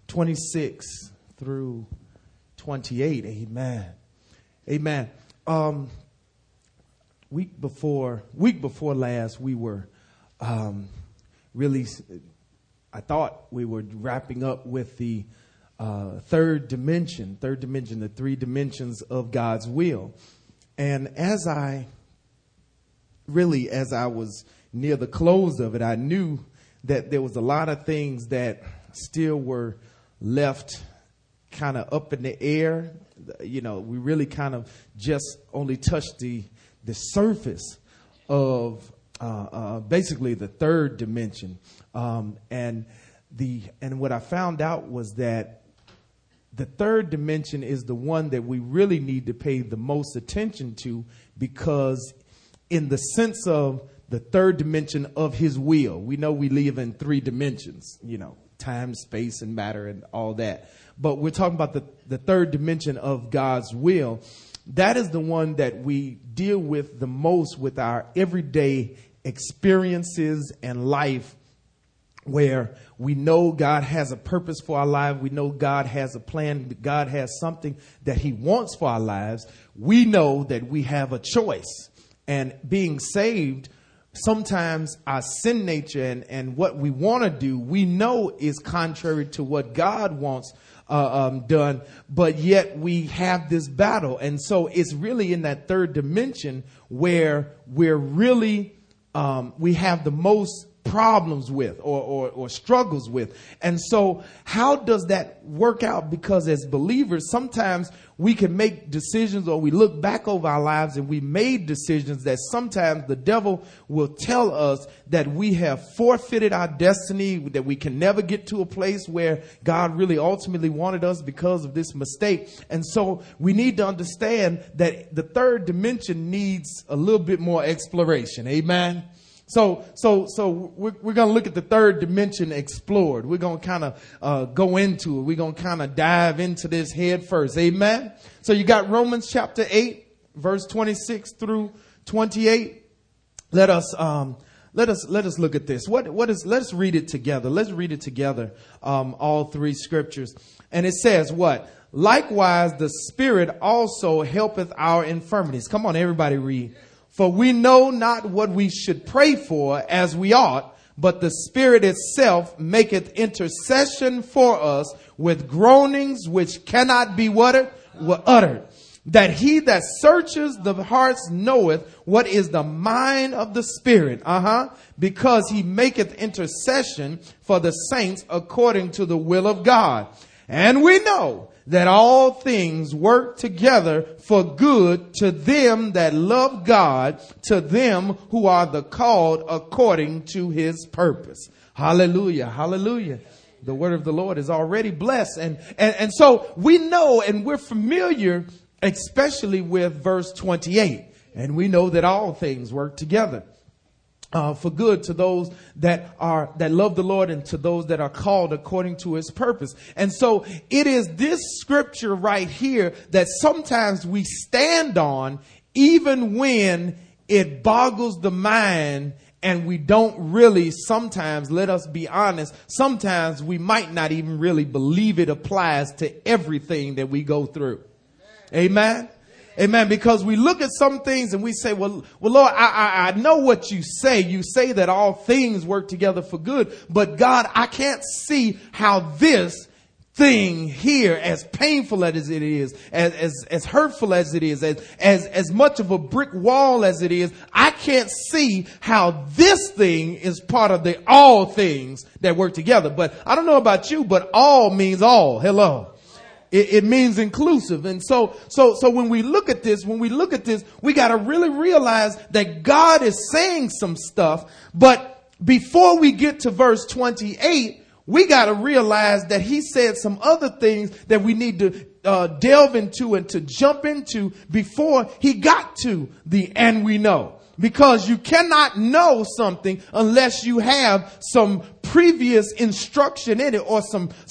26 through 28. Amen. Amen. Week before last, we were really, I thought we were wrapping up with the third dimension, the three dimensions of God's will. And as I was near the close of it, I knew that there was a lot of things that still were left kind of up in the air. You know, we really kind of just only touched the surface of basically the third dimension. And what I found out was that the third dimension is the one that we really need to pay the most attention to, because in the sense of the third dimension of his will, we know we live in three dimensions, you know, time, space, and matter and all that. But we're talking about the third dimension of God's will. That is the one that we deal with the most with our everyday experiences and life, where we know God has a purpose for our life. We know God has a plan. God has something that he wants for our lives. We know that we have a choice. And being saved, sometimes our sin nature and what we want to do, we know is contrary to what God wants done, but yet we have this battle. And so it's really in that third dimension where we're really, we have the most problems with or struggles with. And so how does that work out? Because as believers, sometimes we can make decisions, or we look back over our lives and we made decisions that sometimes the devil will tell us that we have forfeited our destiny, that we can never get to a place where God really ultimately wanted us because of this mistake. And so we need to understand that the third dimension needs a little bit more exploration. Amen. So we're going to look at the third dimension explored. We're going to kind of go into it. We're going to kind of dive into this head first. Amen. So you got Romans chapter 8, verse 26 through 28. Let us look at this. Let's read it together. Let's read it together. All three scriptures. And it says what? Likewise, the Spirit also helpeth our infirmities. Come on, everybody read. For we know not what we should pray for as we ought, but the Spirit itself maketh intercession for us with groanings which cannot be uttered. That he that searches the hearts knoweth what is the mind of the Spirit. Because he maketh intercession for the saints according to the will of God. And we know that all things work together for good to them that love God, to them who are the called according to his purpose. Hallelujah. Hallelujah. The word of the Lord is already blessed. And so we know, and we're familiar, especially with verse 28. And we know that all things work together for good to those that love the Lord, and to those that are called according to his purpose. And so it is this scripture right here that sometimes we stand on, even when it boggles the mind, and we don't really, sometimes, let us be honest, sometimes we might not even really believe it applies to everything that we go through. Amen. Amen. Because we look at some things and we say, well, Lord, I know what you say. You say that all things work together for good. But God, I can't see how this thing here, as painful as it is, as hurtful as it is, as much of a brick wall as it is, I can't see how this thing is part of the all things that work together. But I don't know about you, but all means all. Hello. It means inclusive. And so when we look at this, we got to really realize that God is saying some stuff. But before we get to verse 28, we got to realize that he said some other things that we need to delve into and to jump into before he got to the and we know. Because you cannot know something unless you have some previous instruction in it, or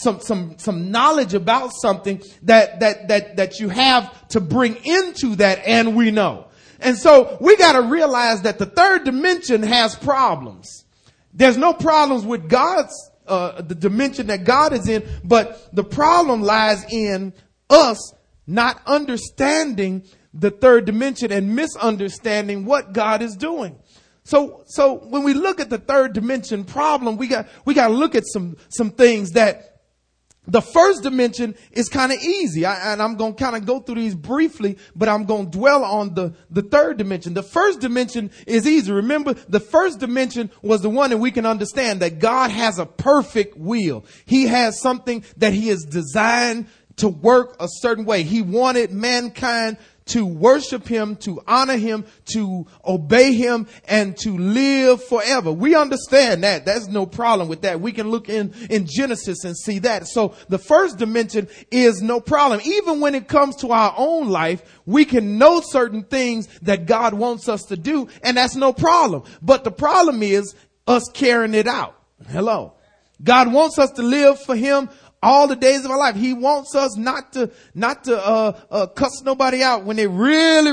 some knowledge about something that you have to bring into that and we know. And so we got to realize that the third dimension has problems. There's no problems with God's the dimension that God is in. But the problem lies in us not understanding the third dimension and misunderstanding what God is doing. So when we look at the third dimension problem, we got to look at some things that the first dimension is kind of easy. And I'm going to kind of go through these briefly, but I'm going to dwell on the third dimension. The first dimension is easy. Remember, the first dimension was the one that we can understand that God has a perfect will. He has something that he has designed to work a certain way. He wanted mankind to worship him, to honor him, to obey him, and to live forever. We understand that. There's no problem with that. We can look in Genesis and see that. So the first dimension is no problem. Even when it comes to our own life, we can know certain things that God wants us to do, and that's no problem. But the problem is us carrying it out. Hello. God wants us to live for him all the days of our life. He wants us not to cuss nobody out when they really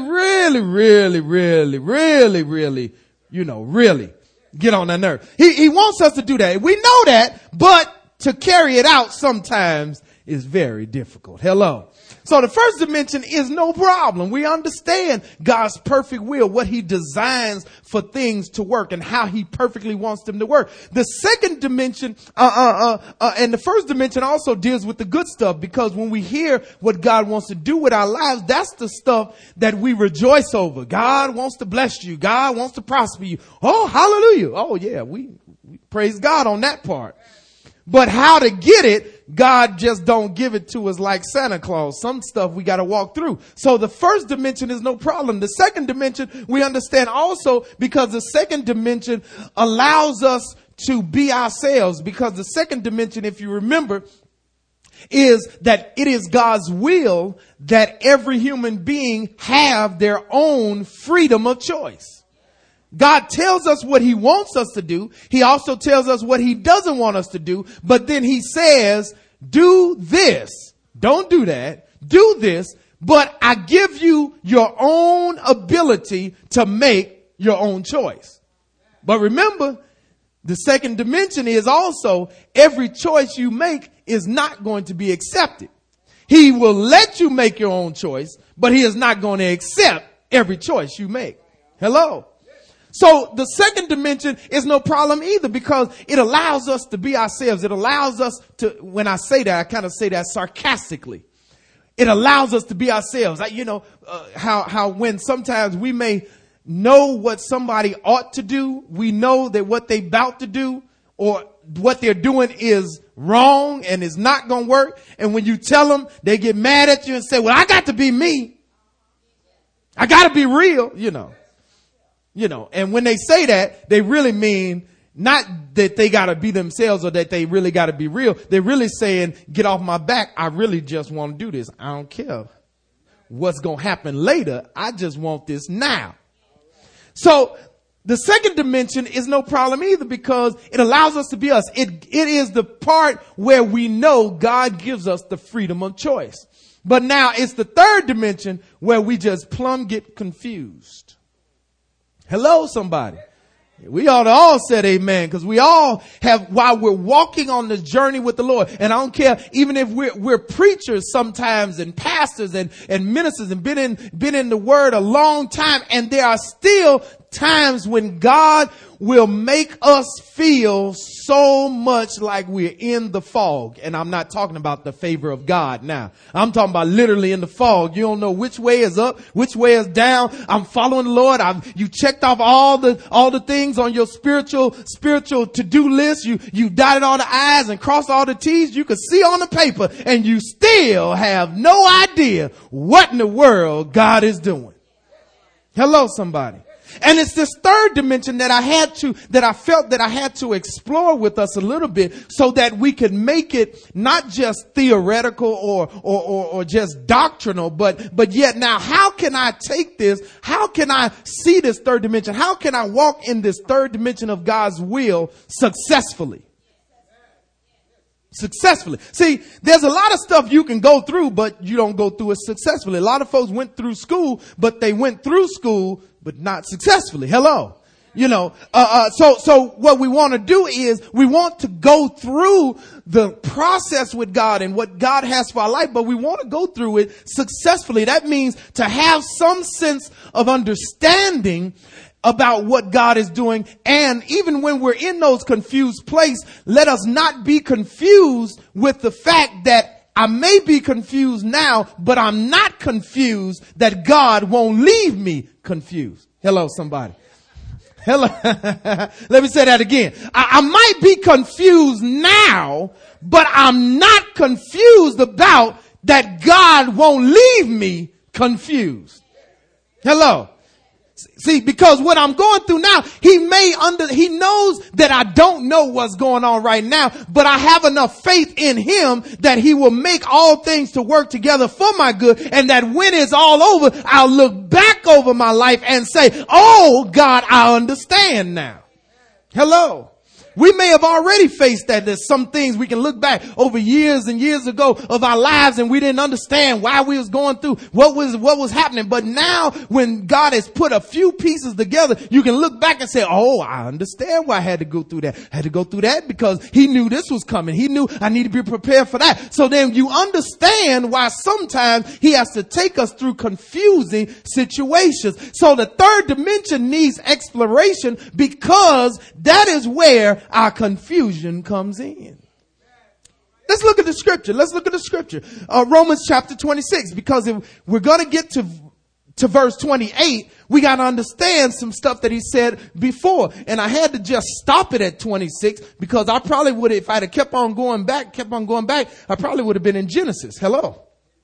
get on their nerve. He wants us to do that. We know that, but to carry it out sometimes is very difficult. Hello. So the first dimension is no problem. We understand God's perfect will, what he designs for things to work and how he perfectly wants them to work. The second dimension, and the first dimension also deals with the good stuff, because when we hear what God wants to do with our lives, that's the stuff that we rejoice over. God wants to bless you. God wants to prosper you. Oh, hallelujah. Oh yeah. We praise God on that part. But how to get it, God just don't give it to us like Santa Claus. Some stuff we got to walk through. So the first dimension is no problem. The second dimension we understand also, because the second dimension allows us to be ourselves. Because the second dimension, if you remember, is that it is God's will that every human being have their own freedom of choice. God tells us what he wants us to do. He also tells us what he doesn't want us to do. But then he says, do this. Don't do that. Do this. But I give you your own ability to make your own choice. But remember, the second dimension is also every choice you make is not going to be accepted. He will let you make your own choice, but he is not going to accept every choice you make. Hello. So the second dimension is no problem either, because it allows us to be ourselves. It allows us to, when I say that, I kind of say that sarcastically. It allows us to be ourselves. How when sometimes we may know what somebody ought to do. We know that what they about to do or what they're doing is wrong and is not going to work. And when you tell them, they get mad at you and say, well, I got to be me. I got to be real, and when they say that, they really mean not that they got to be themselves or that they really got to be real. They're really saying, get off my back. I really just want to do this. I don't care what's going to happen later. I just want this now. So the second dimension is no problem either, because it allows us to be us. It is the part where we know God gives us the freedom of choice. But now it's the third dimension where we just plumb get confused. Hello, somebody. We ought to all say amen, because we all have, while we're walking on this journey with the Lord, and I don't care, even if we're preachers sometimes and pastors and ministers and been in the word a long time, and there are still times when God will make us feel so much like we're in the fog. And I'm not talking about the favor of God now. I'm talking about literally in the fog. You don't know which way is up, which way is down. I'm following the Lord. You checked off all the things on your spiritual to-do list. You dotted all the I's and crossed all the T's you could see on the paper, and you still have no idea what in the world God is doing. Hello, somebody. And it's this third dimension that I felt that I had to explore with us a little bit, so that we could make it not just theoretical or just doctrinal, but yet now, how can I take this? How can I see this third dimension? How can I walk in this third dimension of God's will successfully? Successfully. See, there's a lot of stuff you can go through, but you don't go through it successfully. A lot of folks went through school, but they went through school, but not successfully. Hello. So what we want to do is we want to go through the process with God and what God has for our life, but we want to go through it successfully. That means to have some sense of understanding about what God is doing. And even when we're in those confused places, let us not be confused with the fact that I may be confused now, but I'm not confused that God won't leave me confused. Hello, somebody. Hello. Let me say that again. I might be confused now, but I'm not confused about that God won't leave me confused. Hello. See, because what I'm going through now, he knows that I don't know what's going on right now, but I have enough faith in him that he will make all things to work together for my good, and that when it's all over, I'll look back over my life and say, oh God, I understand now. Hello. We may have already faced that. There's some things we can look back over years and years ago of our lives and we didn't understand why we was going through what was happening. But now when God has put a few pieces together, you can look back and say, oh, I understand why I had to go through that. I had to go through that because he knew this was coming. He knew I need to be prepared for that. So then you understand why sometimes he has to take us through confusing situations. So the third dimension needs exploration because that is where our confusion comes in. Let's look at the scripture. Romans chapter 26, because if we're going to get to verse 28, we got to understand some stuff that he said before. And I had to just stop it at 26 because I probably would, if I'd have kept on going back, I probably would have been in Genesis. Hello.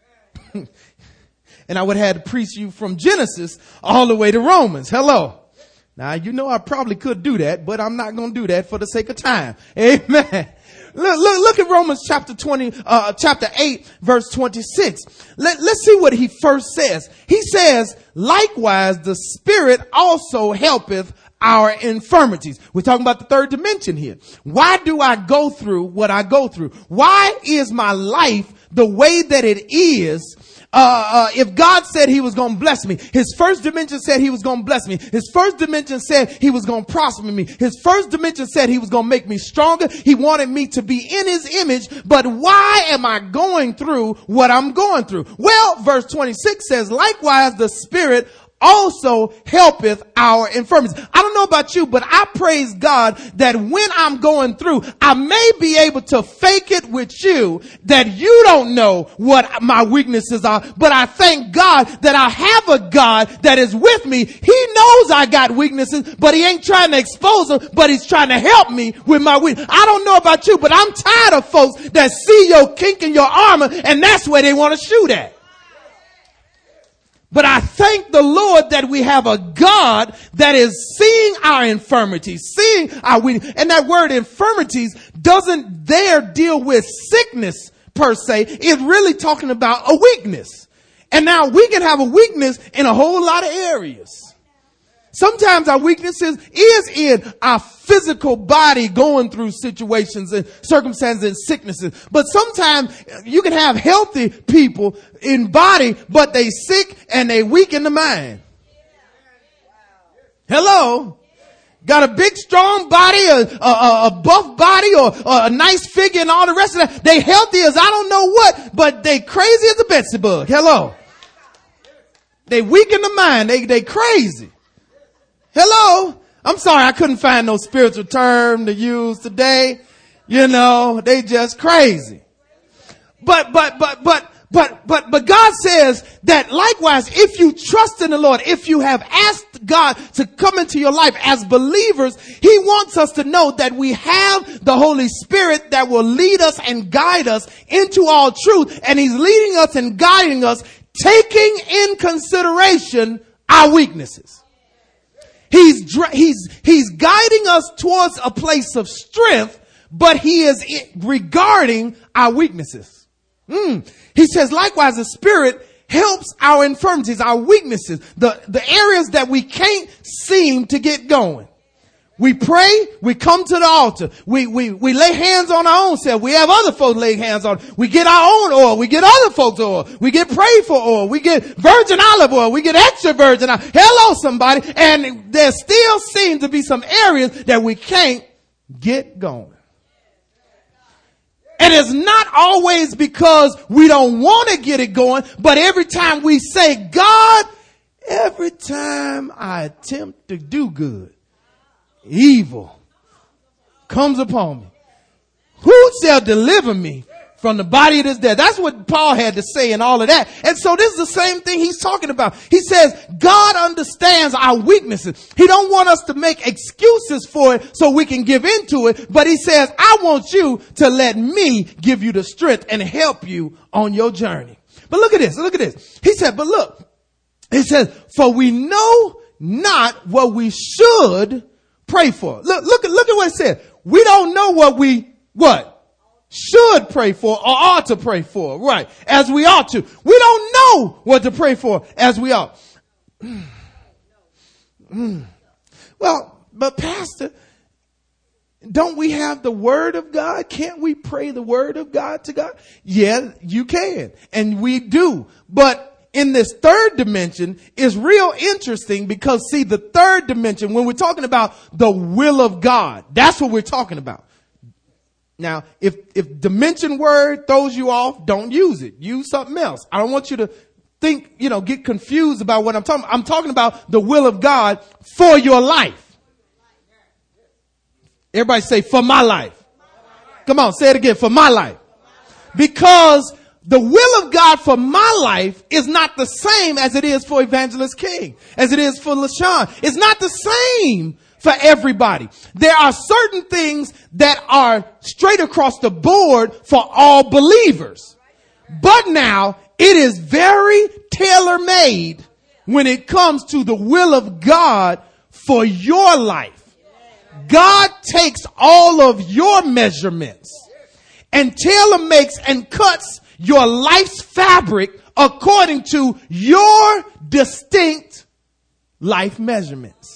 And I would have had to preach you from Genesis all the way to Romans. Hello. Now, I probably could do that, but I'm not going to do that for the sake of time. Amen. Look at Romans chapter 8, verse 26. Let's see what he first says. He says, likewise, the Spirit also helpeth our infirmities. We're talking about the third dimension here. Why do I go through what I go through? Why is my life the way that it is? If God said he was going to bless me, his first dimension said he was going to bless me. His first dimension said he was going to prosper me. His first dimension said he was going to make me stronger. He wanted me to be in his image. But why am I going through what I'm going through? Well, verse 26 says, likewise, the Spirit also helpeth our infirmities. I don't know about you, but I praise God that when I'm going through, I may be able to fake it with you, that you don't know what my weaknesses are. But I thank God that I have a God that is with me. He knows I got weaknesses, but he ain't trying to expose them, but he's trying to help me with my weakness. I don't know about you, but I'm tired of folks that see your kink in your armor and that's where they want to shoot at. But I thank the Lord that we have a God that is seeing our infirmities, seeing our weakness. And that word infirmities doesn't there deal with sickness per se. It's really talking about a weakness. And now we can have a weakness in a whole lot of areas. Sometimes our weaknesses is in our physical body going through situations and circumstances and sicknesses. But sometimes you can have healthy people in body, but they sick and they weak in the mind. Hello. Got a big, strong body, a buff body, or a nice figure and all the rest of that. They healthy as I don't know what, but they crazy as a Betsy bug. Hello. They weak in the mind. They crazy. Hello. I'm sorry I couldn't find no spiritual term to use today. They just crazy. But God says that likewise, if you trust in the Lord, if you have asked God to come into your life as believers, he wants us to know that we have the Holy Spirit that will lead us and guide us into all truth. And he's leading us and guiding us, taking in consideration our weaknesses. He's guiding us towards a place of strength, but he is regarding our weaknesses. He says, likewise, the Spirit helps our infirmities, our weaknesses, the areas that we can't seem to get going. We pray, we come to the altar. We lay hands on our own self. We have other folks lay hands on. We get our own oil. We get other folks' oil. We get prayed for oil. We get virgin olive oil. We get extra virgin oil. Hello, somebody. And there still seems to be some areas that we can't get going. And it's not always because we don't want to get it going, but every time we say, God, every time I attempt to do good, evil comes upon me. Who shall deliver me from the body of this death? That's what Paul had to say and all of that. And so this is the same thing he's talking about. He says, God understands our weaknesses. He don't want us to make excuses for it so we can give into it. But he says, I want you to let me give you the strength and help you on your journey. But look at this. Look at this. He said, but look, he says, for we know not what we should pray for. Look at what it said. We don't know what should pray for or ought to pray for. Right. As we ought to. We don't know what to pray for as we ought. Well, but Pastor, don't we have the word of God? Can't we pray the word of God to God? Yeah, you can. And we do. But in this third dimension is real interesting because see, the third dimension, when we're talking about the will of God, that's what we're talking about. Now, if dimension word throws you off, don't use it. Use something else. I don't want you to think, get confused about what I'm talking about. I'm talking about the will of God for your life. Everybody say, for my life. Come on, say it again, for my life. Because the will of God for my life is not the same as it is for Evangelist King, as it is for LaShawn. It's not the same for everybody. There are certain things that are straight across the board for all believers. But now it is very tailor-made when it comes to the will of God for your life. God takes all of your measurements and tailor-makes and cuts your life's fabric according to your distinct life measurements.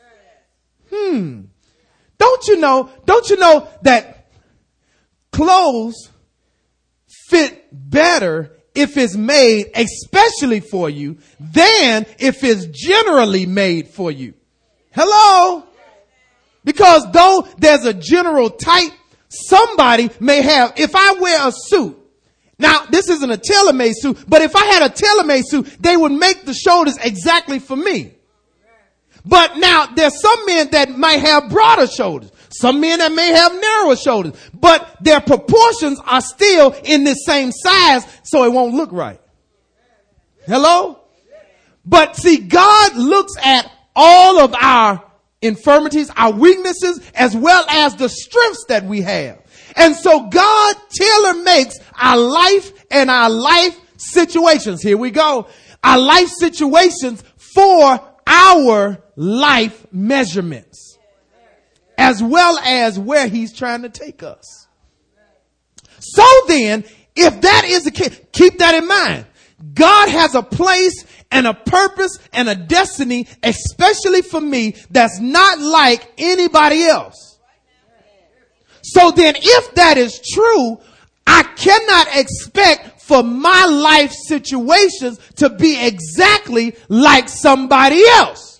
Don't you know that clothes fit better if it's made especially for you than if it's generally made for you? Hello? Because though there's a general type, somebody may have, if I wear a suit, now this isn't a tailor-made suit, but if I had a tailor-made suit, they would make the shoulders exactly for me. But now there's some men that might have broader shoulders. Some men that may have narrower shoulders, but their proportions are still in the same size, so it won't look right. Hello? But see, God looks at all of our infirmities, our weaknesses, as well as the strengths that we have. And so God tailor makes our life and our life situations. Here we go. Our life situations for our life measurements, as well as where he's trying to take us. So then, if that is the case, keep that in mind. God has a place and a purpose and a destiny, especially for me, that's not like anybody else. So then, if that is true, I cannot expect for my life situations to be exactly like somebody else.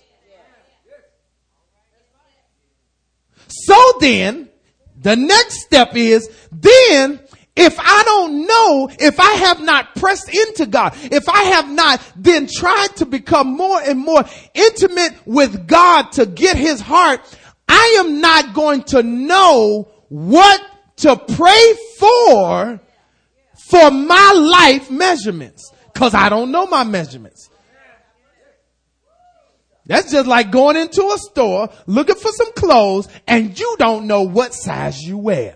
So then, the next step is, then, if I don't know, if I have not pressed into God, if I have not then tried to become more and more intimate with God to get his heart, I am not going to know what to pray for my life measurements, because I don't know my measurements. That's just like going into a store looking for some clothes and you don't know what size you wear.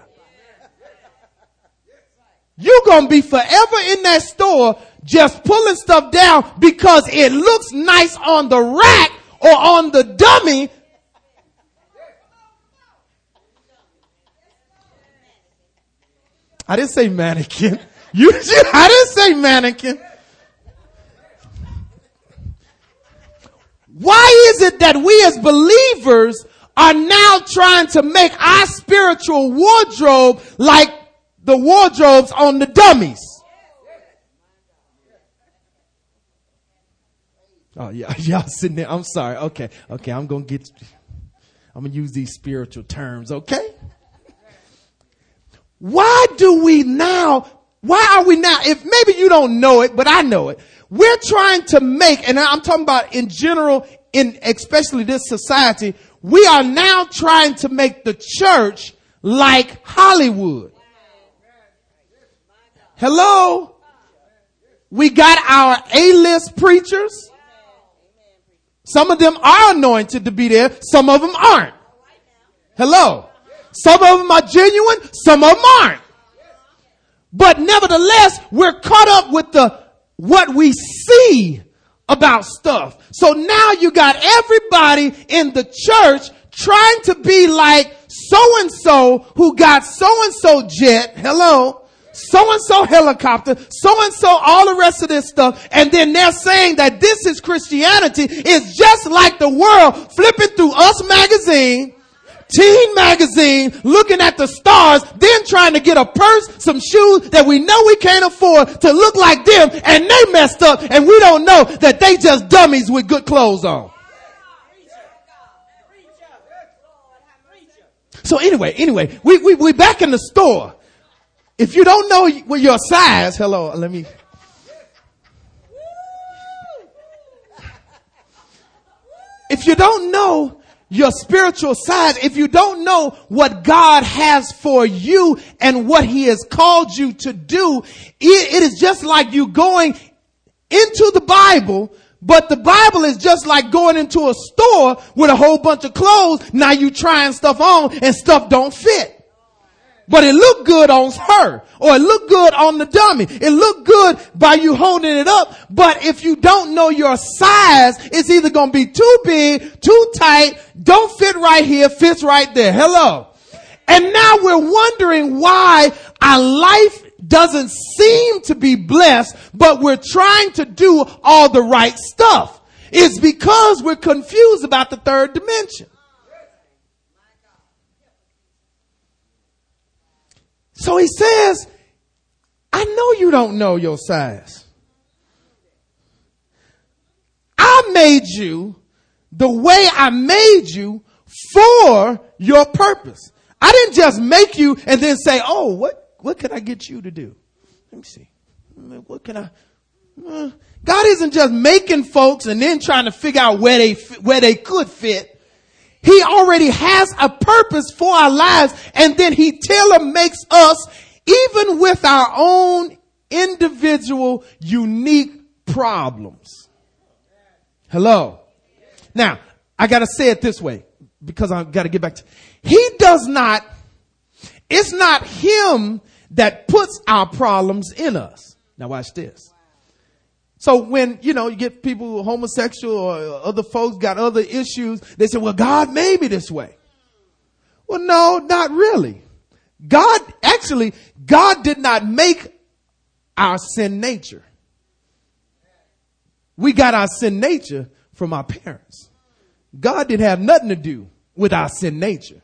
You're going to be forever in that store just pulling stuff down because it looks nice on the rack or on the dummy. I didn't say mannequin. I didn't say mannequin. Why is it that we as believers are now trying to make our spiritual wardrobe like the wardrobes on the dummies. Oh, yeah, y'all sitting there. I'm sorry. Okay, I'm going to use these spiritual terms, okay? Why are we now, if maybe you don't know it, but I know it. We're trying to make, and I'm talking about in general, in especially this society, we are now trying to make the church like Hollywood. Hello? We got our A-list preachers. Some of them are anointed to be there. Some of them aren't. Hello? Some of them are genuine. Some of them aren't. But nevertheless, we're caught up with what we see about stuff. So now you got everybody in the church trying to be like so-and-so who got so-and-so jet. Hello? So-and-so helicopter, so-and-so, all the rest of this stuff. And then they're saying that this is Christianity. It's just like the world flipping through Us magazine, Teen magazine, looking at the stars, then trying to get a purse, some shoes that we know we can't afford to look like them. And they messed up and we don't know that they just dummies with good clothes on. So anyway, we back in the store. If you don't know your size, hello, let me. If you don't know your spiritual size, if you don't know what God has for you and what he has called you to do, it is just like you going into the Bible, but the Bible is just like going into a store with a whole bunch of clothes. Now you trying stuff on and stuff don't fit. But it looked good on her, or it looked good on the dummy. It looked good by you holding it up. But if you don't know your size, it's either going to be too big, too tight, don't fit right here, fits right there. Hello. And now we're wondering why our life doesn't seem to be blessed, but we're trying to do all the right stuff. It's because we're confused about the third dimension. So he says, I know you don't know your size. I made you the way I made you for your purpose. I didn't just make you and then say, oh, what can I get you to do? Let me see. What can I? God isn't just making folks and then trying to figure out where they could fit. He already has a purpose for our lives, and then he tailor makes us even with our own individual unique problems. Hello. Now, I got to say it this way because I've got to get back to, it's not him that puts our problems in us. Now watch this. So when, you get people who are homosexual or other folks got other issues, they say, well, God made me this way. Well, no, not really. God did not make our sin nature. We got our sin nature from our parents. God didn't have nothing to do with our sin nature.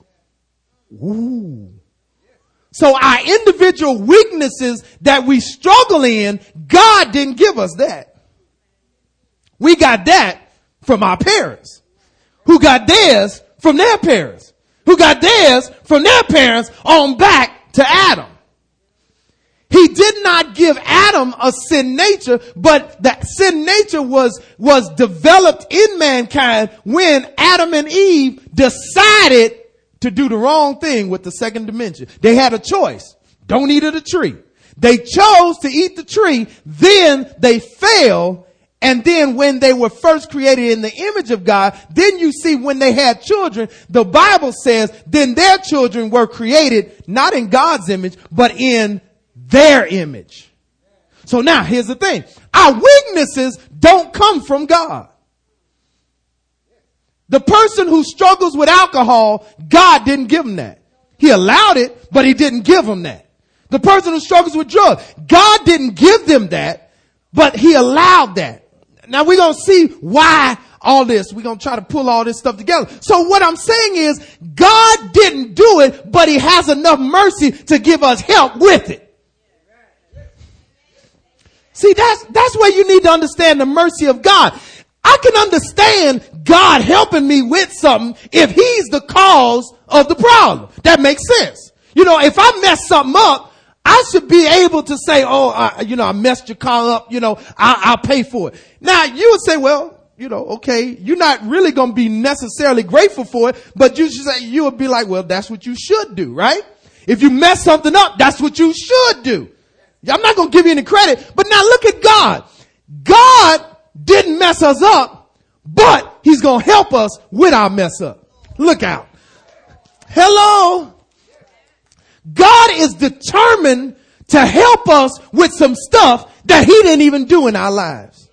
Ooh. So our individual weaknesses that we struggle in, God didn't give us that. We got that from our parents, who got theirs from their parents, who got theirs from their parents on back to Adam. He did not give Adam a sin nature, but that sin nature was developed in mankind when Adam and Eve decided to do the wrong thing with the second dimension. They had a choice. Don't eat of the tree. They chose to eat the tree. Then they fell. And then when they were first created in the image of God, then you see when they had children, the Bible says, then their children were created not in God's image, but in their image. So now here's the thing. Our weaknesses don't come from God. The person who struggles with alcohol, God didn't give him that. He allowed it, but he didn't give him that. The person who struggles with drugs, God didn't give them that, but he allowed that. Now we're going to see why all this. We're going to try to pull all this stuff together. So what I'm saying is God didn't do it, but he has enough mercy to give us help with it. See, that's where you need to understand the mercy of God. I can understand God helping me with something if he's the cause of the problem. That makes sense. You know, if I mess something up, I should be able to say, I messed your car up, I'll pay for it. Now you would say, well, okay, you're not really going to be necessarily grateful for it, but you would be like, well, that's what you should do, right? If you mess something up, that's what you should do. I'm not going to give you any credit, but now look at God. God didn't mess us up, but he's going to help us with our mess up. Look out. Hello. God is determined to help us with some stuff that he didn't even do in our lives.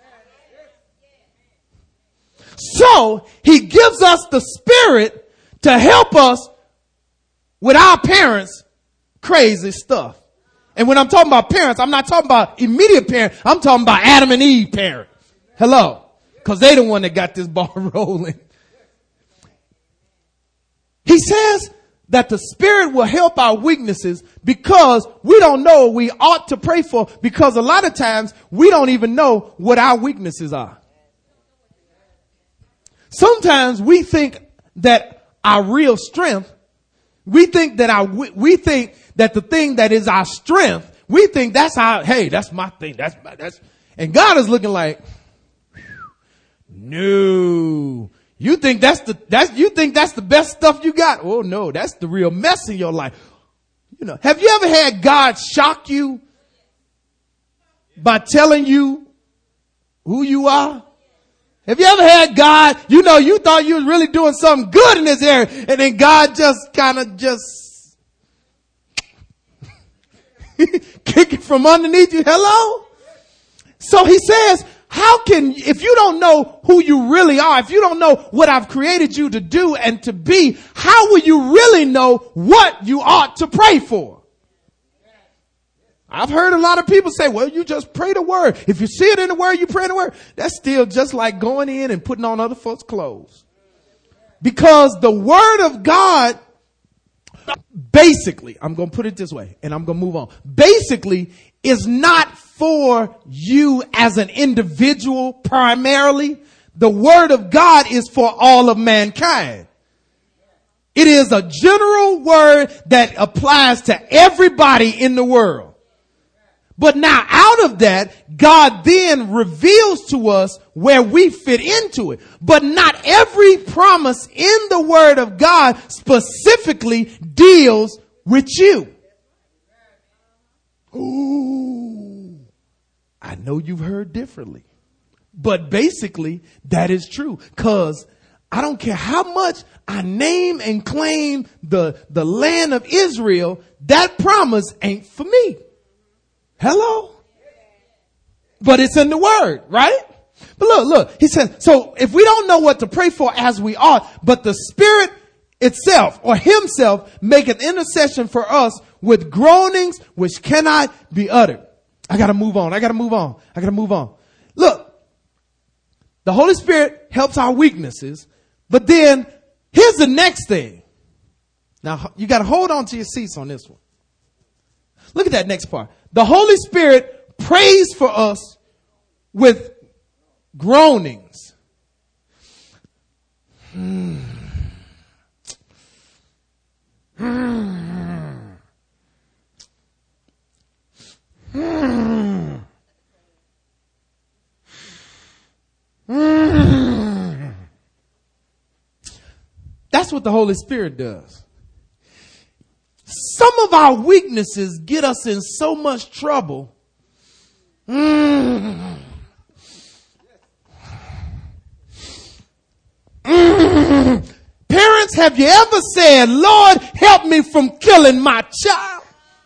So he gives us the Spirit to help us with our parents' crazy stuff. And when I'm talking about parents, I'm not talking about immediate parents. I'm talking about Adam and Eve parents. Hello. Because they the one that got this ball rolling. He says that the Spirit will help our weaknesses because we don't know what we ought to pray for, because a lot of times we don't even know what our weaknesses are. Sometimes we think that our real strength, we think that the thing that is our strength, we think that's that's my thing. And God is looking like, no. You think that's the best stuff you got? Oh no, that's the real mess in your life. Have you ever had God shock you by telling you who you are? Have you ever had God, you thought you was really doing something good in this area, and then God just kind of kick it from underneath you? Hello? So he says, if you don't know who you really are, if you don't know what I've created you to do and to be, how will you really know what you ought to pray for? I've heard a lot of people say, well, you just pray the word. If you see it in the word, you pray the word. That's still just like going in and putting on other folks' clothes. Because the word of God, basically, I'm going to put it this way and I'm going to move on. Basically, is not for you as an individual primarily. The word of God is for all of mankind. It is a general word that applies to everybody in the world. But now out of that, God then reveals to us where we fit into it. But not every promise in the word of God specifically deals with you. Ooh, I know you've heard differently, but basically that is true, because I don't care how much I name and claim the land of Israel, that promise ain't for me. Hello? But it's in the word, right? But look, he says, so if we don't know what to pray for as we ought, but the Spirit itself or himself maketh intercession for us with groanings which cannot be uttered. I gotta move on. Look, the Holy Spirit helps our weaknesses, but then here's the next thing. Now you gotta hold on to your seats on this one. Look at that next part. The Holy Spirit prays for us with groanings. That's what the Holy Spirit does. Some of our weaknesses get us in so much trouble. Parents, have you ever said, Lord, help me from killing my child?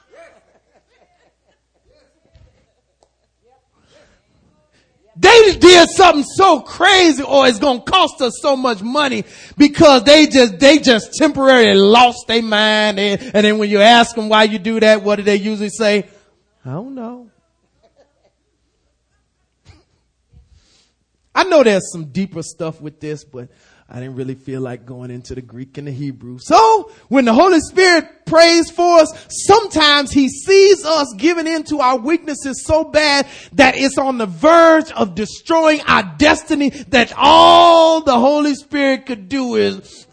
They did something so crazy, or it's going to cost us so much money, because they just temporarily lost their mind. And then when you ask them why you do that, what do they usually say? I don't know. I know there's some deeper stuff with this, but I didn't really feel like going into the Greek and the Hebrew. So when the Holy Spirit prays for us, sometimes he sees us giving into our weaknesses so bad that it's on the verge of destroying our destiny, that all the Holy Spirit could do is,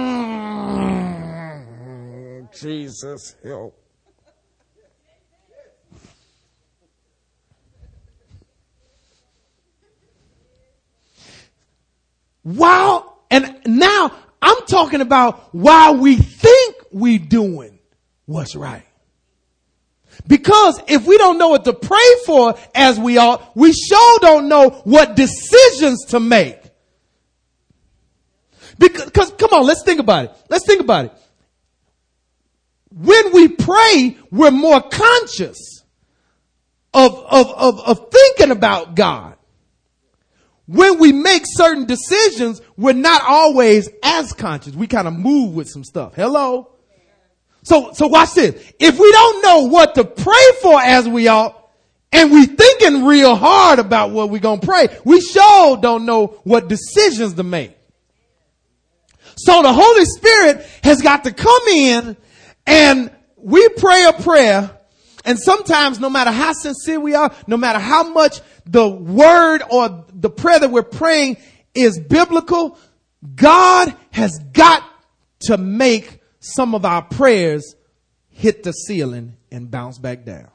Jesus, help. Wow. And now I'm talking about why we think we doing what's right. Because if we don't know what to pray for as we ought, we sure don't know what decisions to make. Because come on, let's think about it. When we pray, we're more conscious of thinking about God. When we make certain decisions, we're not always as conscious. We kind of move with some stuff. Hello? So watch this. If we don't know what to pray for as we ought, and we thinking real hard about what we're going to pray, we sure don't know what decisions to make. So the Holy Spirit has got to come in, and we pray a prayer. And sometimes, no matter how sincere we are, no matter how much the word or the prayer that we're praying is biblical, God has got to make some of our prayers hit the ceiling and bounce back down.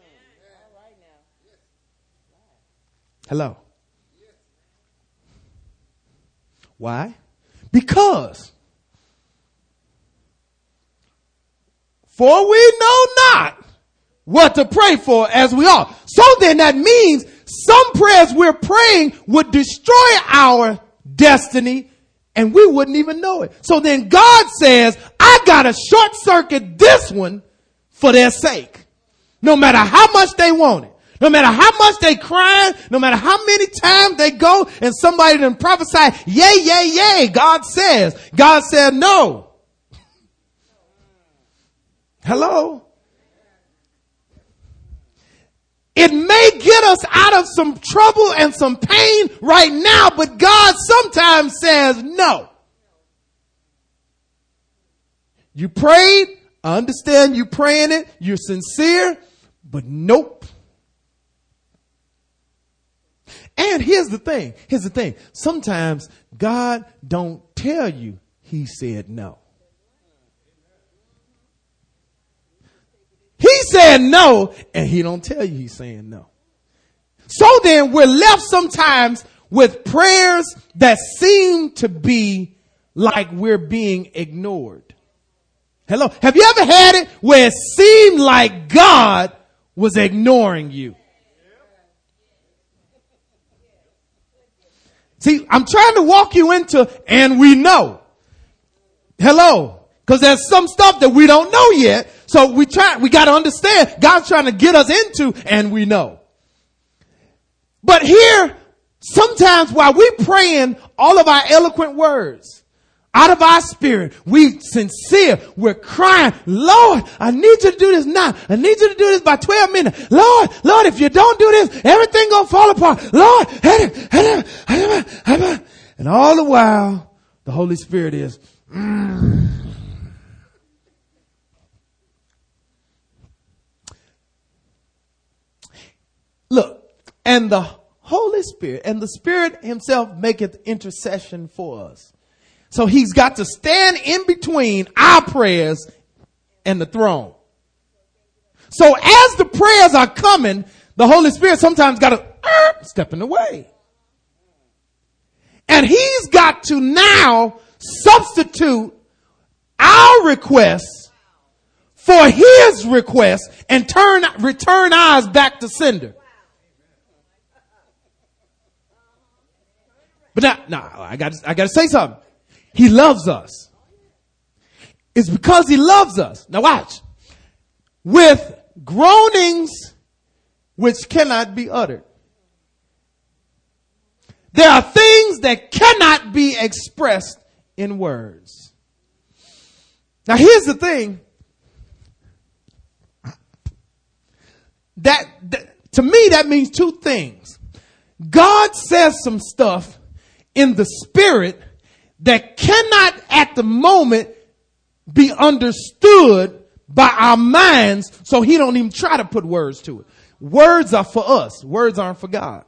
Hello. Why? Because for we know not what to pray for as we ought. So then that means some prayers we're praying would destroy our destiny and we wouldn't even know it. So then God says, I gotta short circuit this one for their sake. No matter how much they want it. No matter how much they crying, no matter how many times they go and somebody done prophesy, yay, yay, yay, God said no. Hello? It may get us out of some trouble and some pain right now, but God sometimes says no. You prayed. I understand you praying it. You're sincere, but nope. And here's the thing. Sometimes God don't tell you he said no. He said no, and he don't tell you he's saying no. So then we're left sometimes with prayers that seem to be like we're being ignored. Hello. Have you ever had it where it seemed like God was ignoring you? See, I'm trying to walk you into, and we know. Hello. Because there's some stuff that we don't know yet. So we got to understand God's trying to get us into, and we know. But here, sometimes while we're praying all of our eloquent words out of our spirit, we sincere, we're crying, Lord, I need you to do this now. I need you to do this by 12 minutes. Lord, if you don't do this, everything gonna fall apart. Lord, and all the while, the Holy Spirit is, Look, and the Holy Spirit and the Spirit himself maketh intercession for us. So he's got to stand in between our prayers and the throne. So as the prayers are coming, the Holy Spirit sometimes got to step in the way. And he's got to now substitute our requests for his request and return ours back to sender. But now I got to say something. He loves us. It's because he loves us. Now watch. With groanings which cannot be uttered. There are things that cannot be expressed in words. Now here's the thing. That to me, that means two things. God says some stuff in the spirit that cannot at the moment be understood by our minds, so he don't even try to put words to it. Words are for us. Words aren't for God.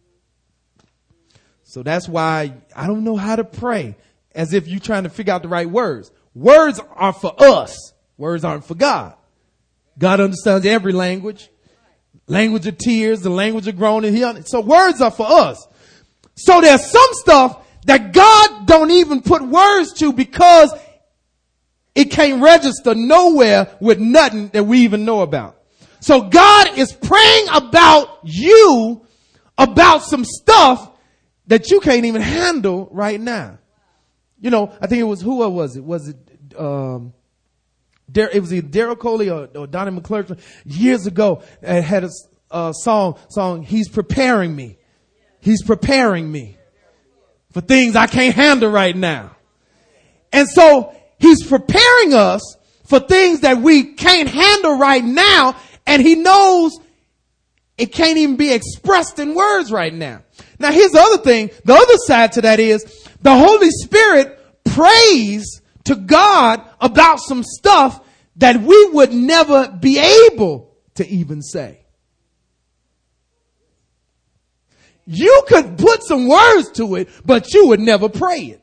So that's why I don't know how to pray as if you're trying to figure out the right words. Words are for us. Words aren't for God. God understands every language. Language of tears, the language of groaning. So words are for us. So there's some stuff that God don't even put words to because it can't register nowhere with nothing that we even know about. So God is praying about you, about some stuff that you can't even handle right now. You know, I think it was, who was it? Was it, it was either Daryl Coley or Donnie McClurkin years ago. It had a song, He's Preparing Me. He's preparing me for things I can't handle right now. And so he's preparing us for things that we can't handle right now. And he knows it can't even be expressed in words right now. Now, here's the other thing. The other side to that is the Holy Spirit prays to God about some stuff that we would never be able to even say. You could put some words to it, but you would never pray it.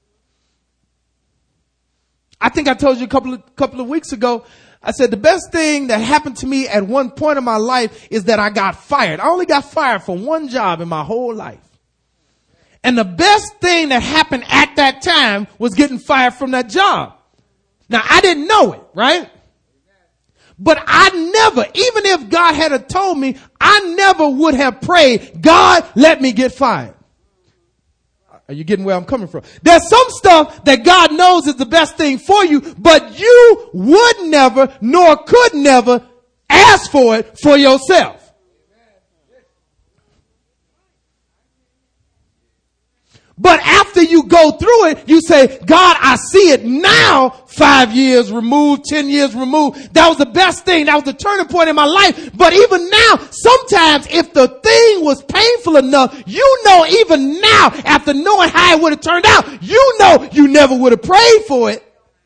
I think I told you a couple of weeks ago, I said the best thing that happened to me at one point in my life is that I got fired. I only got fired for one job in my whole life. And the best thing that happened at that time was getting fired from that job. Now, I didn't know it, right? But I never, even if God had told me, I never would have prayed, God, let me get fired. Are you getting where I'm coming from? There's some stuff that God knows is the best thing for you, but you would never, nor could never ask for it for yourself. But after you go through it, you say, God, I see it now, 5 years removed, 10 years removed. That was the best thing. That was the turning point in my life. But even now, sometimes if the thing was painful enough, you know, even now, after knowing how it would have turned out, you know you never would have prayed for it.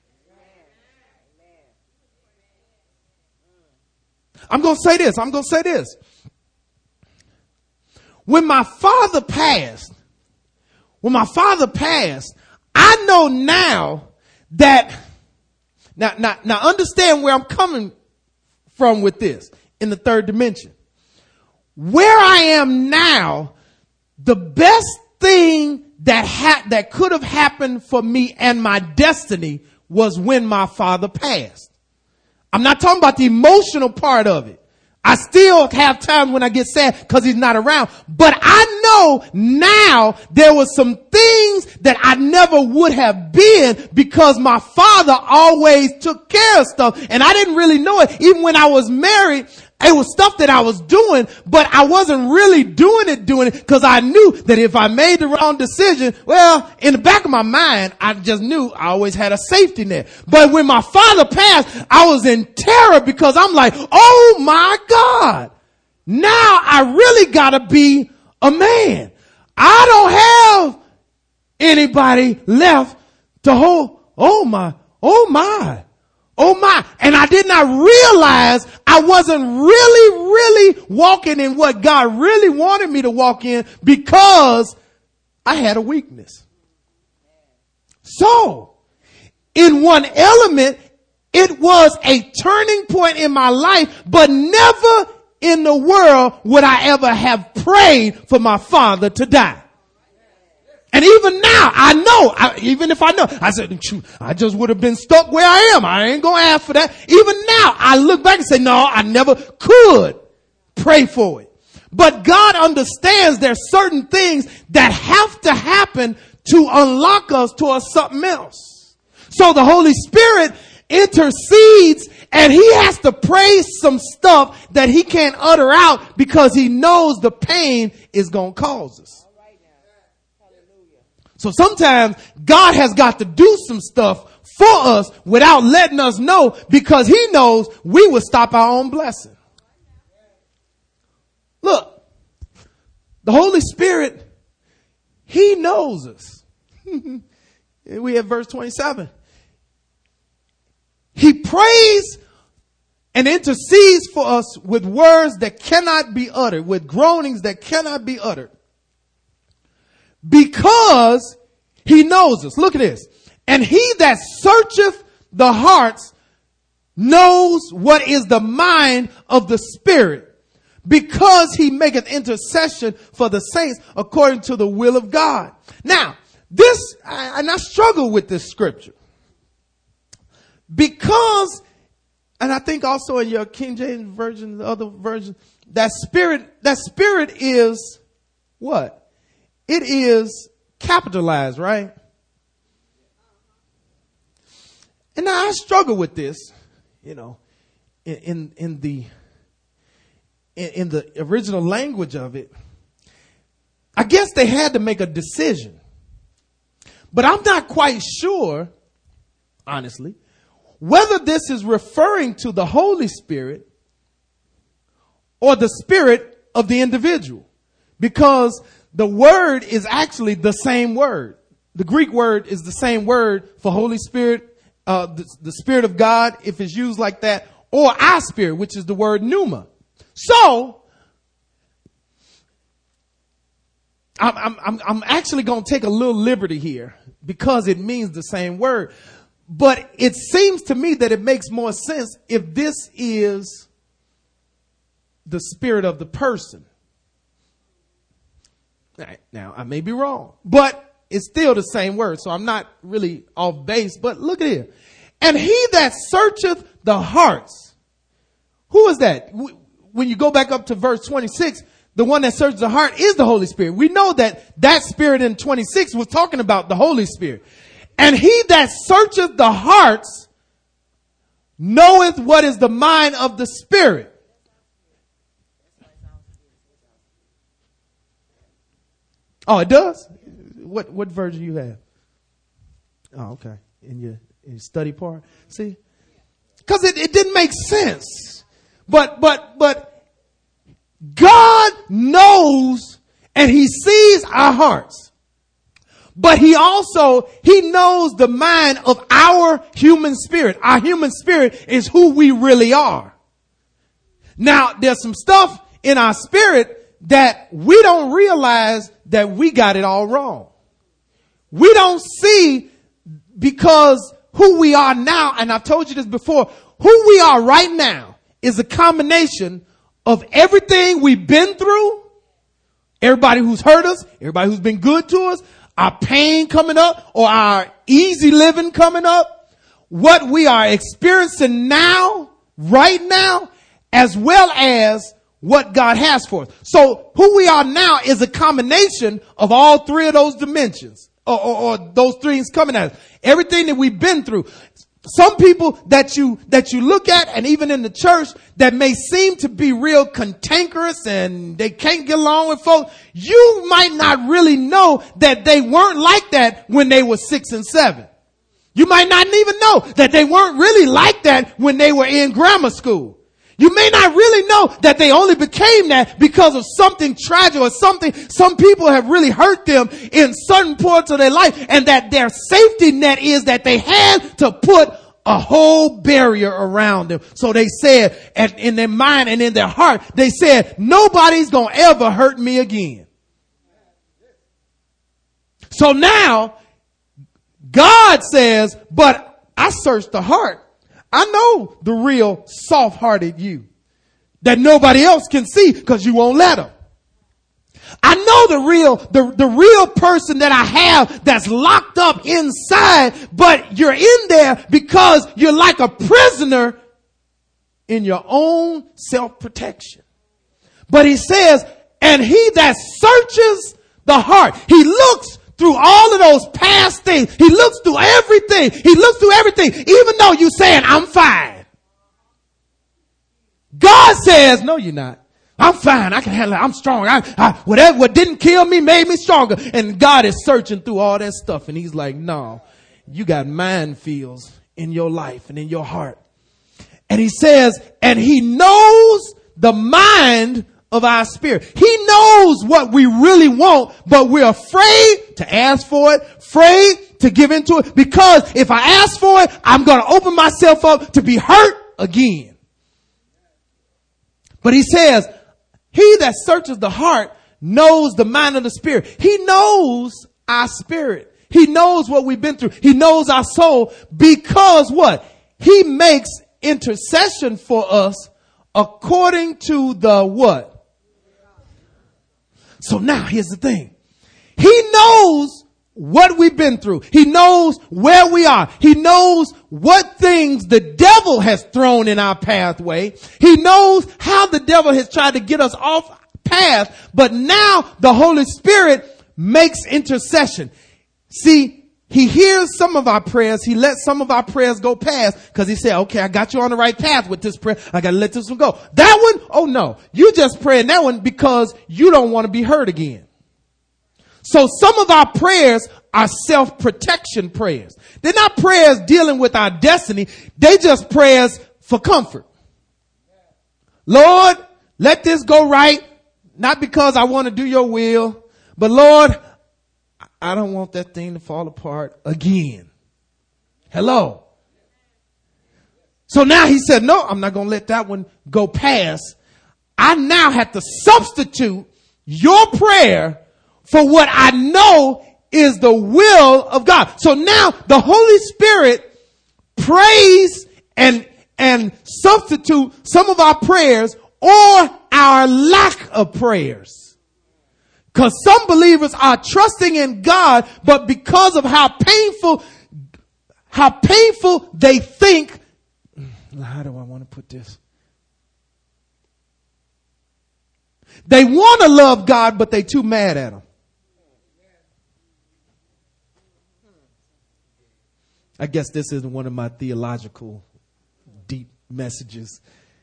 I'm going to say this. When my father passed, I know now that, now understand where I'm coming from with this in the third dimension. Where I am now, the best thing that could have happened for me and my destiny was when my father passed. I'm not talking about the emotional part of it. I still have times when I get sad because he's not around. But I know now there was some things that I never would have been because my father always took care of stuff. And I didn't really know it. Even when I was married, it was stuff that I was doing, but I wasn't really doing it because I knew that if I made the wrong decision, well, in the back of my mind, I just knew I always had a safety net. But when my father passed, I was in terror because I'm like, oh my God, now I really gotta be a man. I don't have anybody left to hold. Oh my. And I did not realize I wasn't really walking in what God really wanted me to walk in because I had a weakness. So, in one element, it was a turning point in my life, but never in the world would I ever have prayed for my father to die. And even now, I know, even if I know, I said, I just would have been stuck where I am. I ain't going to ask for that. Even now, I look back and say, no, I never could pray for it. But God understands there's certain things that have to happen to unlock us to something else. So the Holy Spirit intercedes and he has to pray some stuff that he can't utter out because he knows the pain is going to cause us. So sometimes God has got to do some stuff for us without letting us know because he knows we will stop our own blessing. Look, The Holy Spirit, he knows us. We have verse 27. He prays and intercedes for us with words that cannot be uttered, with groanings that cannot be uttered. Because he knows us. Look at this. And he that searcheth the hearts knows what is the mind of the Spirit, because he maketh intercession for the saints according to the will of God. Now, I struggle with this scripture. Because, and I think also in your King James version, the other version, that spirit is what? It is capitalized, right? And now I struggle with this, in the original language of it. I guess they had to make a decision, but I'm not quite sure, honestly, whether this is referring to the Holy Spirit or the spirit of the individual, because the word is actually the same word. The Greek word is the same word for Holy Spirit, the Spirit of God, if it's used like that, or our spirit, which is the word pneuma. So, I'm actually going to take a little liberty here because it means the same word. But it seems to me that it makes more sense if this is the spirit of the person. Now, I may be wrong, but it's still the same word. So I'm not really off base, but look at it. And he that searcheth the hearts. Who is that? When you go back up to verse 26, the one that searches the heart is the Holy Spirit. We know that spirit in 26 was talking about the Holy Spirit. And he that searcheth the hearts knoweth what is the mind of the Spirit. Oh, it does? What version you have? Oh, okay. In your study part. See? Because it didn't make sense. But God knows and he sees our hearts. But he knows the mind of our human spirit. Our human spirit is who we really are. Now, there's some stuff in our spirit that we don't realize that we got it all wrong. We don't see, because who we are now, and I've told you this before, who we are right now is a combination of everything we've been through, everybody who's hurt us, everybody who's been good to us, our pain coming up or our easy living coming up, what we are experiencing now, right now, as well as what God has for us. So who we are now is a combination of all three of those dimensions, or those things coming at us. Everything that we've been through. Some people that you look at, and even in the church, that may seem to be real cantankerous and they can't get along with folks, you might not really know that they weren't like that when they were 6 and 7. You might not even know that they weren't really like that when they were in grammar school. You may not really know that they only became that because of something tragic or something. Some people have really hurt them in certain parts of their life, and that their safety net is that they had to put a whole barrier around them. So they said, and in their mind and in their heart, they said, nobody's going to ever hurt me again. So now God says, but I searched the heart. I know the real soft-hearted you that nobody else can see because you won't let them. I know the real person that I have that's locked up inside, but you're in there because you're like a prisoner in your own self-protection. But he says, and he that searches the heart, he looks through all of those past things. He looks through everything. He looks through everything, even though you're saying, I'm fine. God says, no, you're not. I'm fine. I can handle it. I'm strong. Whatever, what didn't kill me made me stronger. And God is searching through all that stuff. And he's like, no, you got minefields in your life and in your heart. And he says, and he knows the mind of our spirit. He knows what we really want, but we're afraid to ask for it, afraid to give into it, because if I ask for it, I'm going to open myself up to be hurt again. But he says, he that searches the heart knows the mind of the spirit. He knows our spirit. He knows what we've been through. He knows our soul, because what? He makes intercession for us according to the what? So now here's the thing. He knows what we've been through. He knows where we are. He knows what things the devil has thrown in our pathway. He knows how the devil has tried to get us off path. But now the Holy Spirit makes intercession. See, he hears some of our prayers. He lets some of our prayers go past because he said, okay, I got you on the right path with this prayer. I got to let this one go. That one, oh no, you just praying that one because you don't want to be hurt again. So some of our prayers are self-protection prayers. They're not prayers dealing with our destiny. They just prayers for comfort. Lord, let this go right. Not because I want to do your will, but Lord, I don't want that thing to fall apart again. Hello. So now he said, no, I'm not going to let that one go past. I now have to substitute your prayer for what I know is the will of God. So now the Holy Spirit prays and substitute some of our prayers or our lack of prayers. Because some believers are trusting in God, but because of how painful they think, how do I want to put this? They want to love God, but they too mad at him. I guess this isn't one of my theological deep messages.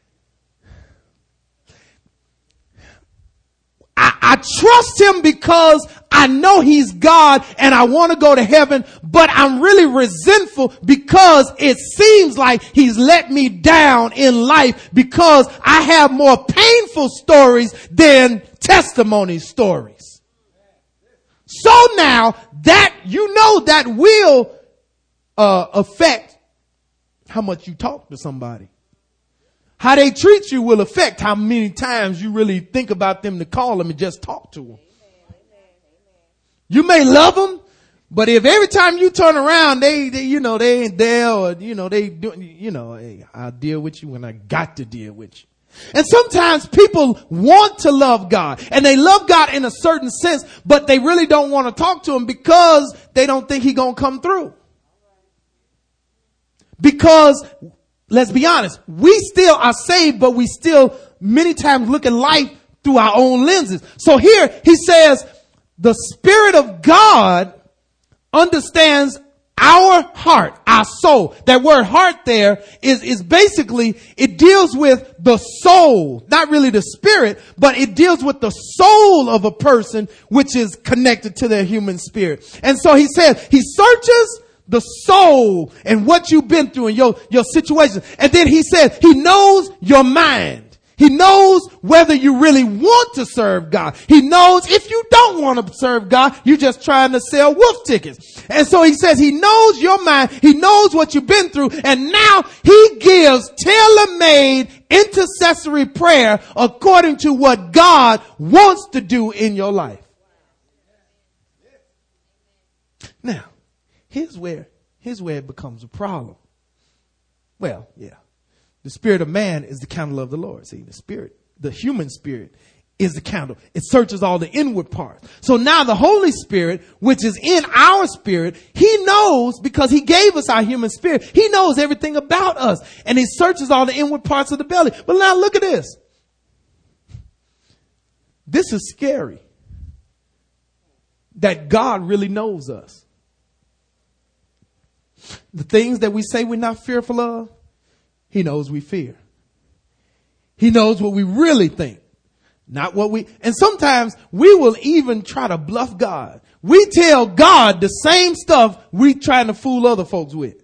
I trust him because I know he's God and I want to go to heaven, but I'm really resentful because it seems like he's let me down in life because I have more painful stories than testimony stories. So now that, you know, that will affect how much you talk to somebody. How they treat you will affect how many times you really think about them to call them and just talk to them. You may love them, but if every time you turn around, they ain't there, or, they do, hey, I'll deal with you when I got to deal with you. And sometimes people want to love God and they love God in a certain sense, but they really don't want to talk to him because they don't think he's going to come through. Because let's be honest, we still are saved, but we still many times look at life through our own lenses. So here he says, the Spirit of God understands our heart, our soul. That word heart there is basically, it deals with the soul, not really the spirit, but it deals with the soul of a person, which is connected to their human spirit. And so he says, he searches the soul and what you've been through and your situation. And then he said, he knows your mind. He knows whether you really want to serve God. He knows if you don't want to serve God, you're just trying to sell wolf tickets. And so he says he knows your mind. He knows what you've been through. And now he gives tailor-made intercessory prayer according to what God wants to do in your life. Now, here's where it becomes a problem. Well, yeah. The spirit of man is the candle of the Lord. See, the human spirit is the candle. It searches all the inward parts. So now the Holy Spirit, which is in our spirit, he knows, because he gave us our human spirit, he knows everything about us. And he searches all the inward parts of the belly. But now look at this. This is scary. That God really knows us. The things that we say we're not fearful of, he knows we fear. He knows what we really think, not what and sometimes we will even try to bluff God. We tell God the same stuff we trying to fool other folks with.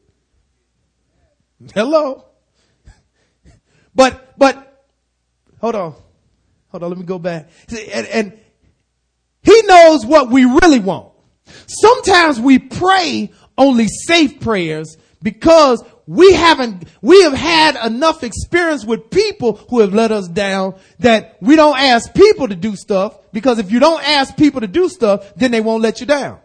Hello. But hold on. Hold on, let me go back. And he knows what we really want. Sometimes we pray only safe prayers because we have had enough experience with people who have let us down that we don't ask people to do stuff, because if you don't ask people to do stuff, then they won't let you down.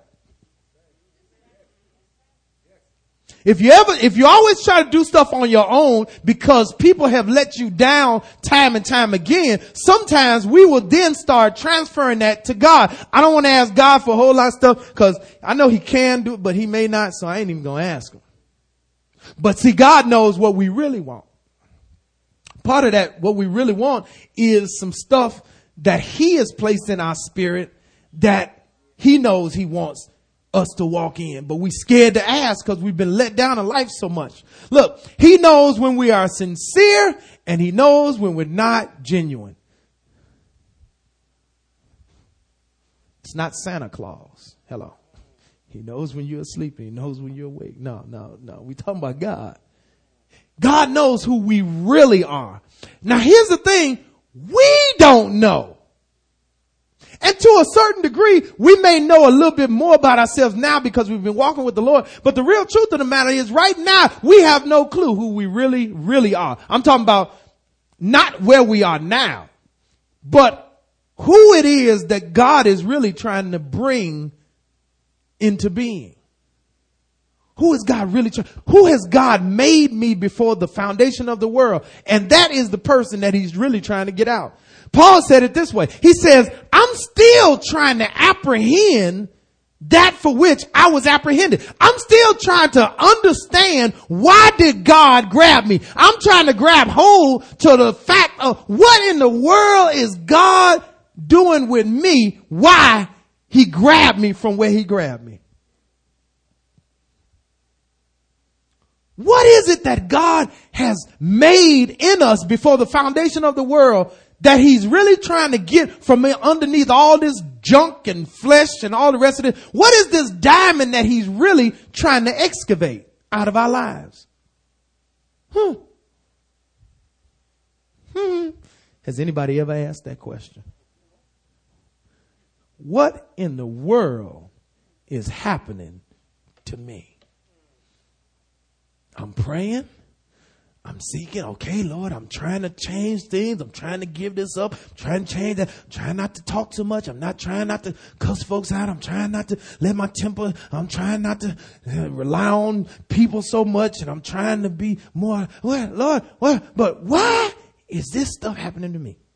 If you always try to do stuff on your own because people have let you down time and time again, sometimes we will then start transferring that to God. I don't want to ask God for a whole lot of stuff because I know he can do it, but he may not, so I ain't even going to ask him. But see, God knows what we really want. Part of that, what we really want, is some stuff that he has placed in our spirit that he knows he wants us to walk in, but we scared to ask because we've been let down in life so much. Look, he knows when we are sincere and he knows when we're not genuine. It's not Santa Claus. Hello. He knows when you're asleep and he knows when you're awake. No. We're talking about God. God knows who we really are. Now here's the thing. We don't know. And to a certain degree, we may know a little bit more about ourselves now because we've been walking with the Lord. But the real truth of the matter is right now, we have no clue who we really, really are. I'm talking about not where we are now, but who it is that God is really trying to bring into being. Who is God really trying? Who has God made me before the foundation of the world? And that is the person that he's really trying to get out. Paul said it this way. He says, I'm still trying to apprehend that for which I was apprehended. I'm still trying to understand, why did God grab me? I'm trying to grab hold to the fact of what in the world is God doing with me? Why he grabbed me from where he grabbed me? What is it that God has made in us before the foundation of the world that he's really trying to get from underneath all this junk and flesh and all the rest of it? What is this diamond that he's really trying to excavate out of our lives? Has anybody ever asked that question? What in the world is happening to me? I'm praying. I'm seeking. Okay, Lord, I'm trying to change things. I'm trying to give this up. I'm trying to change that. I'm trying not to talk too much. I'm not trying not to cuss folks out. I'm trying not to let my temper. I'm trying not to rely on people so much. And I'm trying to be more, well, Lord, what? But why is this stuff happening to me?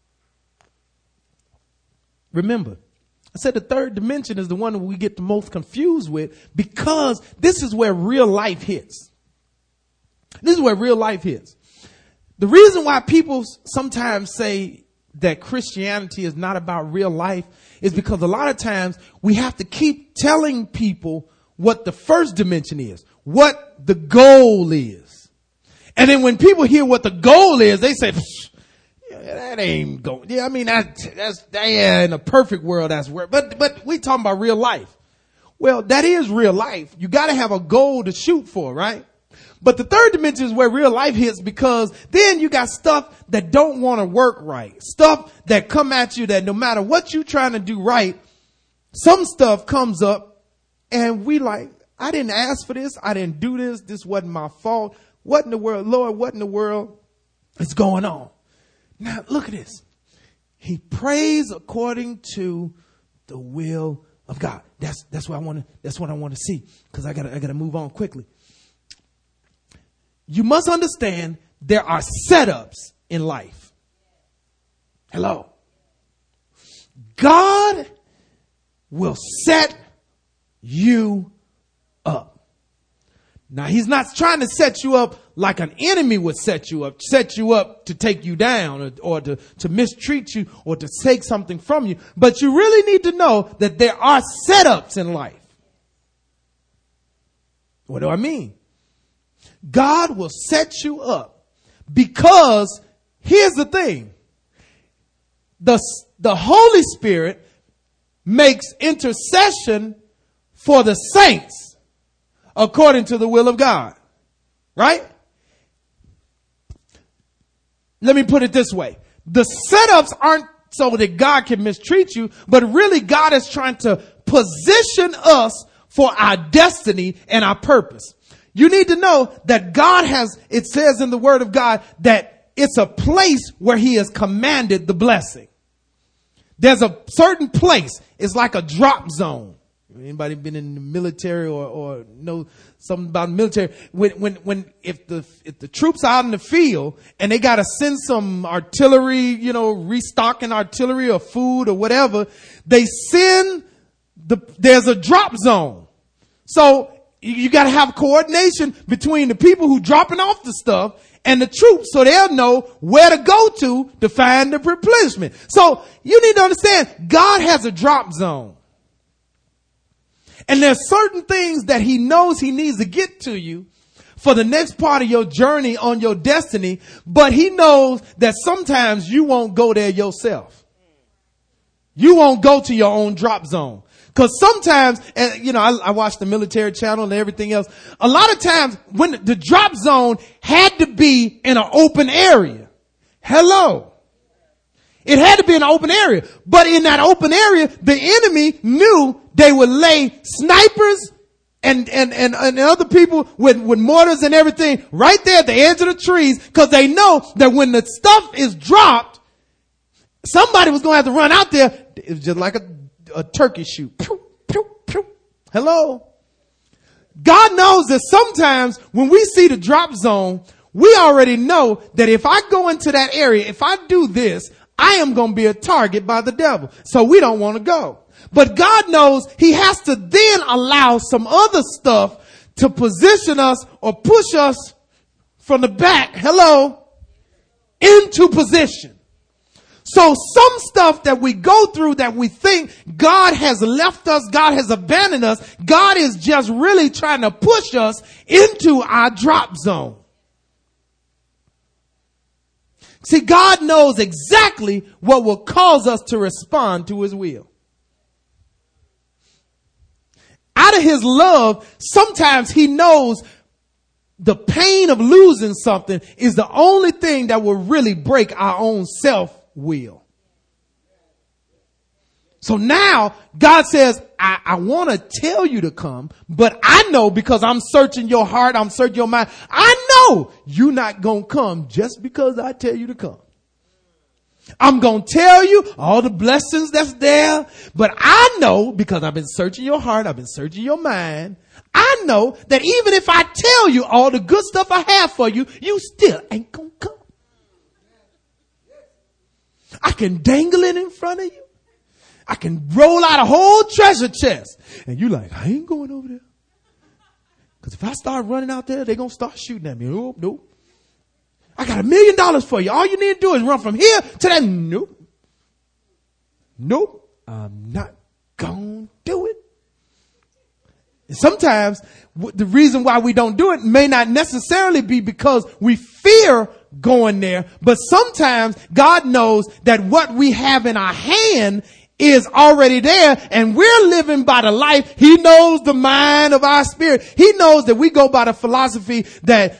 Remember, I said the third dimension is the one that we get the most confused with, because this is where real life hits. This is where real life hits. The reason why people sometimes say that Christianity is not about real life is because a lot of times we have to keep telling people what the first dimension is, what the goal is. And then when people hear what the goal is, they say, that ain't going. Yeah, I mean, that's in a perfect world, that's where, but we talking about real life. Well, that is real life. You got to have a goal to shoot for, right? But the third dimension is where real life hits, because then you got stuff that don't want to work right. Stuff that come at you that no matter what you're trying to do right, some stuff comes up and we like, I didn't ask for this. I didn't do this. This wasn't my fault. What in the world, Lord, what in the world is going on? Now look at this. He prays according to the will of God. That's what I want to see, because I gotta move on quickly. You must understand there are setups in life. Hello. God will set you up. Now, he's not trying to set you up like an enemy would set you up to take you down or to mistreat you or to take something from you. But you really need to know that there are setups in life. What do I mean? God will set you up because here's the thing. The Holy Spirit makes intercession for the saints according to the will of God. Right? Let me put it this way. the setups aren't so that God can mistreat you, but really God is trying to position us for our destiny and our purpose. You need to know that God has, it says in the word of God that it's a place where he has commanded the blessing. There's a certain place. It's like a drop zone. Anybody been in the military or know something about the military? If the troops are out in the field and they got to send some artillery, restocking artillery or food or whatever, they send there's a drop zone. So you got to have coordination between the people who dropping off the stuff and the troops, so they'll know where to go to find the replenishment. So you need to understand, God has a drop zone. And there's certain things that he knows he needs to get to you for the next part of your journey on your destiny, but he knows that sometimes you won't go there yourself. You won't go to your own drop zone. Because sometimes, I watch the military channel and everything else. A lot of times when the drop zone had to be in an open area. Hello. It had to be in an open area. But in that open area, the enemy knew they would lay snipers and other people with mortars and everything right there at the edge of the trees, because they know that when the stuff is dropped, somebody was going to have to run out there. It was just like a turkey shoot. Pew, pew, pew. Hello. God knows that sometimes when we see the drop zone, we already know that if I go into that area, if I do this, I am going to be a target by the devil. So we don't want to go. But God knows he has to then allow some other stuff to position us or push us from the back, into position. So some stuff that we go through that we think God has left us, God has abandoned us, God is just really trying to push us into our drop zone. See, God knows exactly what will cause us to respond to his will. Out of his love, sometimes he knows the pain of losing something is the only thing that will really break our own self-will. So now God says, I want to tell you to come, but I know because I'm searching your heart, I'm searching your mind. I know you're not going to come just because I tell you to come. I'm going to tell you all the blessings that's there, but I know because I've been searching your heart, I've been searching your mind. I know that even if I tell you all the good stuff I have for you, you still ain't going to come. I can dangle it in front of you. I can roll out a whole treasure chest. And you like, I ain't going over there. Because if I start running out there, they're going to start shooting at me. Nope. I got $1 million for you. All you need to do is run from here to that. Nope. I'm not going to do it. And sometimes the reason why we don't do it may not necessarily be because we fear going there. But sometimes God knows that what we have in our hand is already there, and we're living by the life. He knows the mind of our spirit. He knows that we go by the philosophy that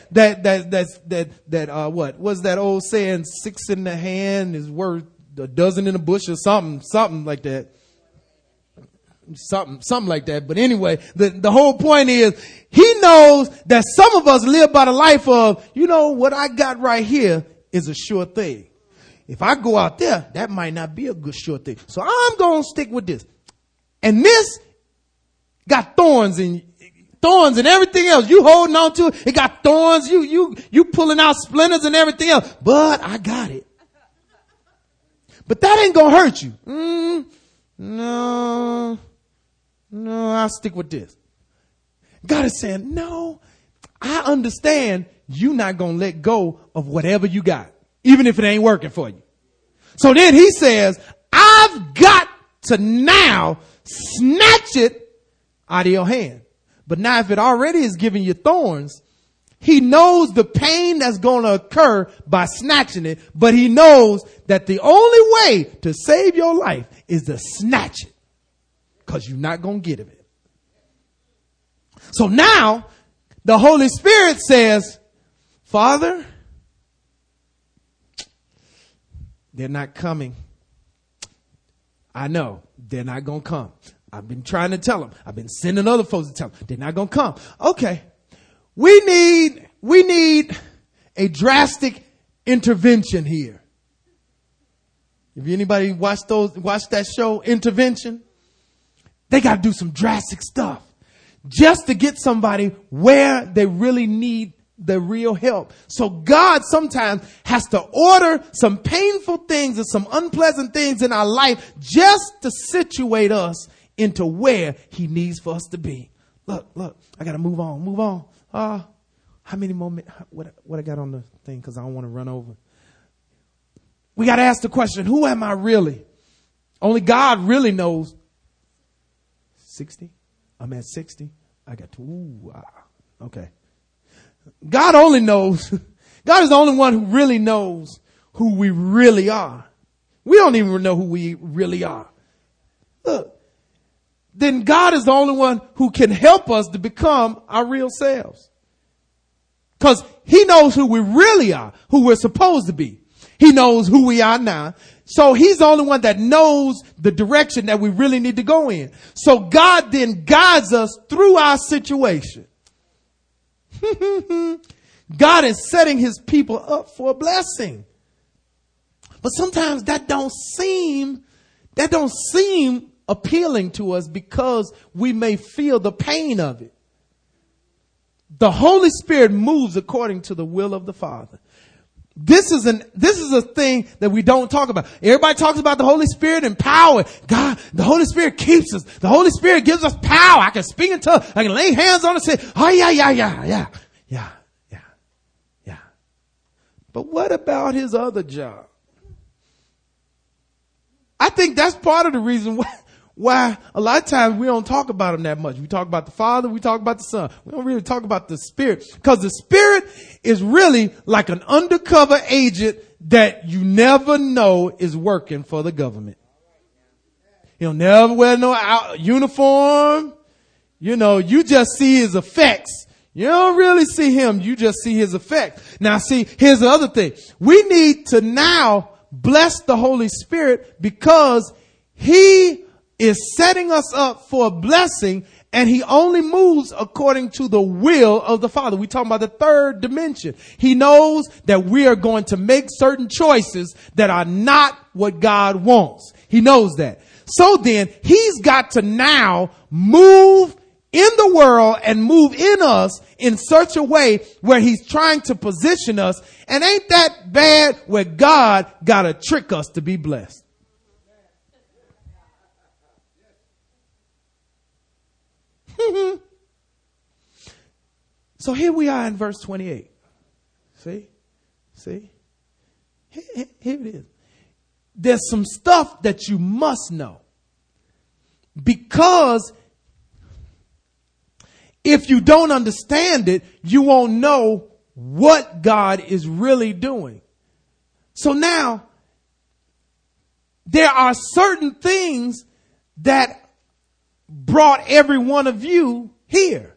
what was that old saying, 6 in the hand is worth a dozen in the bush, or something like that. Something like that. But anyway, the whole point is he knows that some of us live by the life of, what I got right here is a sure thing. If I go out there, that might not be a good sure thing. So I'm going to stick with this. And this got thorns and everything else. You holding on to it. It got thorns. You pulling out splinters and everything else. But I got it. But that ain't going to hurt you. No, I'll stick with this. God is saying, no, I understand you're not going to let go of whatever you got, even if it ain't working for you. So then he says, I've got to now snatch it out of your hand. But now if it already is giving you thorns, he knows the pain that's going to occur by snatching it, but he knows that the only way to save your life is to snatch it, because you're not going to get it. So now the Holy Spirit says, Father, They're not coming. I know they're not going to come. I've been trying to tell them. I've been sending other folks to tell them they're not going to come. Okay. We need a drastic intervention here. If anybody watched that show, Intervention, they got to do some drastic stuff just to get somebody where they really need the real help. So God sometimes has to order some painful things and some unpleasant things in our life just to situate us into where he needs for us to be. Look, I got to move on. How many more minutes? What I got on the thing? Cause I don't want to run over. We got to ask the question, who am I really? Only God really knows. 60? I'm at 60. I got to, okay. God only knows. God is the only one who really knows who we really are. We don't even know who we really are. Look, then God is the only one who can help us to become our real selves. Because he knows who we really are, who we're supposed to be. He knows who we are now. So he's the only one that knows the direction that we really need to go in. So God then guides us through our situation. God is setting his people up for a blessing. But sometimes that don't seem appealing to us because we may feel the pain of it. The Holy Spirit moves according to the will of the Father. This is a thing that we don't talk about. Everybody talks about the Holy Spirit and power. God, the Holy Spirit keeps us. The Holy Spirit gives us power. I can speak in tongues. I can lay hands on it and say, oh yeah. But what about his other job? I think that's part of the reason why a lot of times we don't talk about him that much. We talk about the Father, we talk about the Son. We don't really talk about the Spirit, because the Spirit is really like an undercover agent that you never know is working for the government. He'll never wear no uniform. You just see his effects. You don't really see him. You just see his effects. Now see, here's the other thing. We need to now bless the Holy Spirit because he is setting us up for a blessing, and he only moves according to the will of the Father. We're talking about the third dimension. He knows that we are going to make certain choices that are not what God wants. He knows that. So then he's got to now move in the world and move in us in such a way where he's trying to position us. And ain't that bad where God got to trick us to be blessed? So here we are in verse 28. See? Here it is. There's some stuff that you must know, because if you don't understand it, you won't know what God is really doing. So now there are certain things that brought every one of you here.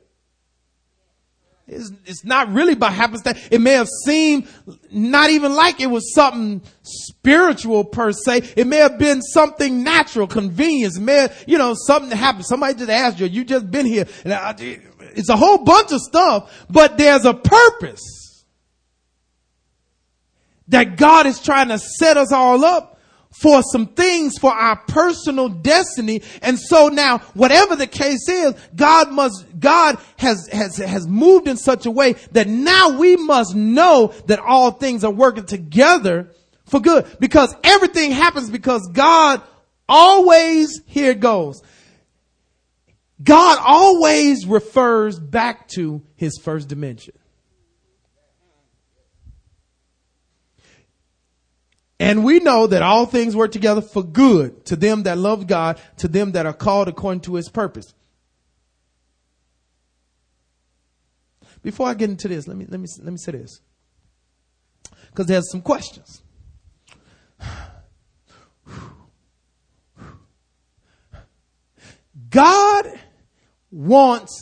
It's not really by happenstance. It may have seemed not even like it was something spiritual per se. It may have been something natural, convenience. It may have, something that happened. Somebody just asked you just been here. And it's a whole bunch of stuff, but there's a purpose that God is trying to set us all up for some things for our personal destiny. And so now, whatever the case is, God has moved in such a way that now we must know that all things are working together for good, because everything happens because God always, here it goes. God always refers back to his first dimension. And we know that all things work together for good to them that love God, to them that are called according to his purpose. Before I get into this, let me say this, because there's some questions. God wants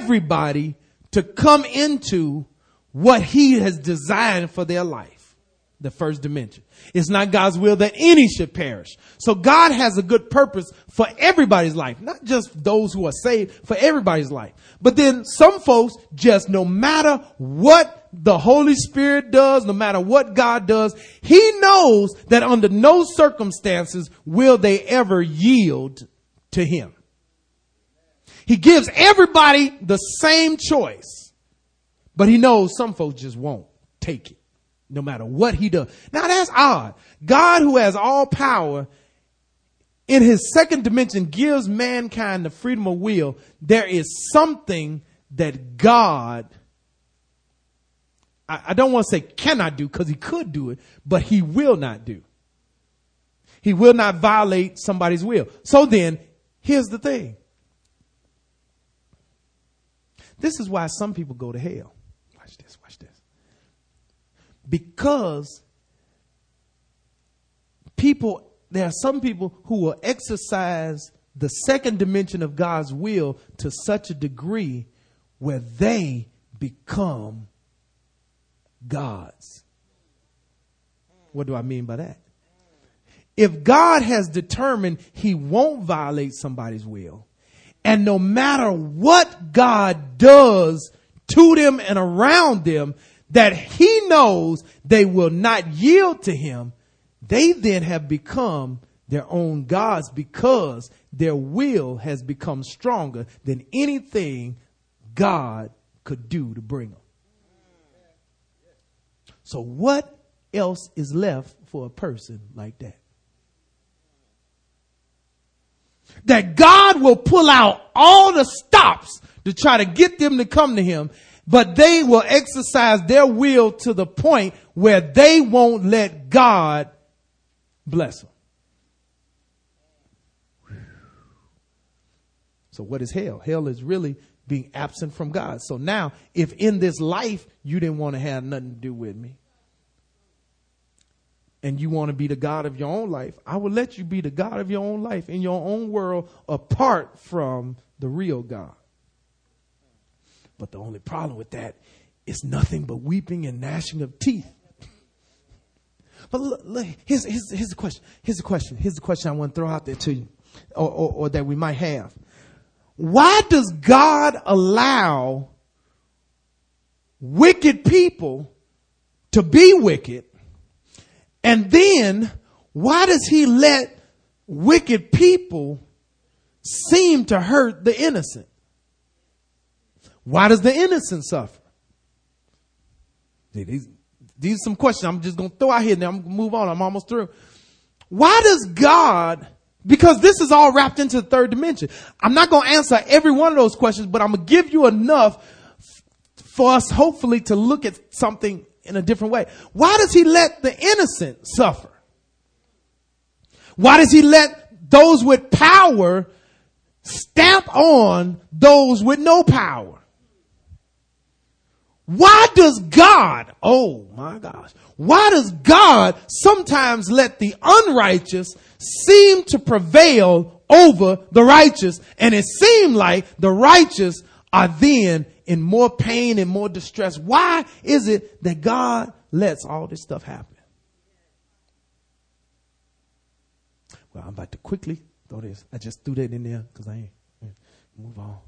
everybody to come into what he has designed for their life. the first dimension. It's not God's will that any should perish. So God has a good purpose for everybody's life, not just those who are saved, for everybody's life. But then some folks just, no matter what the Holy Spirit does, no matter what God does, he knows that under no circumstances will they ever yield to him. He gives everybody the same choice, but he knows some folks just won't take it, no matter what he does. Now that's odd. God, who has all power, in his second dimension gives mankind the freedom of will. There is something that God, I don't want to say cannot do, because he could do it, but he will not do. He will not violate somebody's will. So then, here's the thing. This is why some people go to hell. Watch this, watch this. Because there are some people who will exercise the second dimension of God's will to such a degree where they become gods. What do I mean by that? If God has determined he won't violate somebody's will, and no matter what God does to them and around them, that he knows they will not yield to him, they then have become their own gods because their will has become stronger than anything God could do to bring them. So what else is left for a person like that? That God will pull out all the stops to try to get them to come to him, but they will exercise their will to the point where they won't let God bless them. So what is hell? Hell is really being absent from God. So now, if in this life you didn't want to have nothing to do with me, and you want to be the God of your own life, I will let you be the God of your own life in your own world apart from the real God. But the only problem with that is nothing but weeping and gnashing of teeth. But look, here's the question. Here's the question I want to throw out there to you, or that we might have. Why does God allow wicked people to be wicked? And then, why does he let wicked people seem to hurt the innocent? Why does the innocent suffer? These are some questions I'm just going to throw out here. Now I'm going to move on. I'm almost through. Why does God, because this is all wrapped into the third dimension. I'm not going to answer every one of those questions, but I'm going to give you enough for us hopefully to look at something in a different way. Why does he let the innocent suffer? Why does he let those with power stamp on those with no power? Why does God, oh my gosh, why does God sometimes let the unrighteous seem to prevail over the righteous, and it seems like the righteous are then in more pain and more distress? Why is it that God lets all this stuff happen? Well, I'm about to quickly throw this. I just threw that in there because I ain't move on.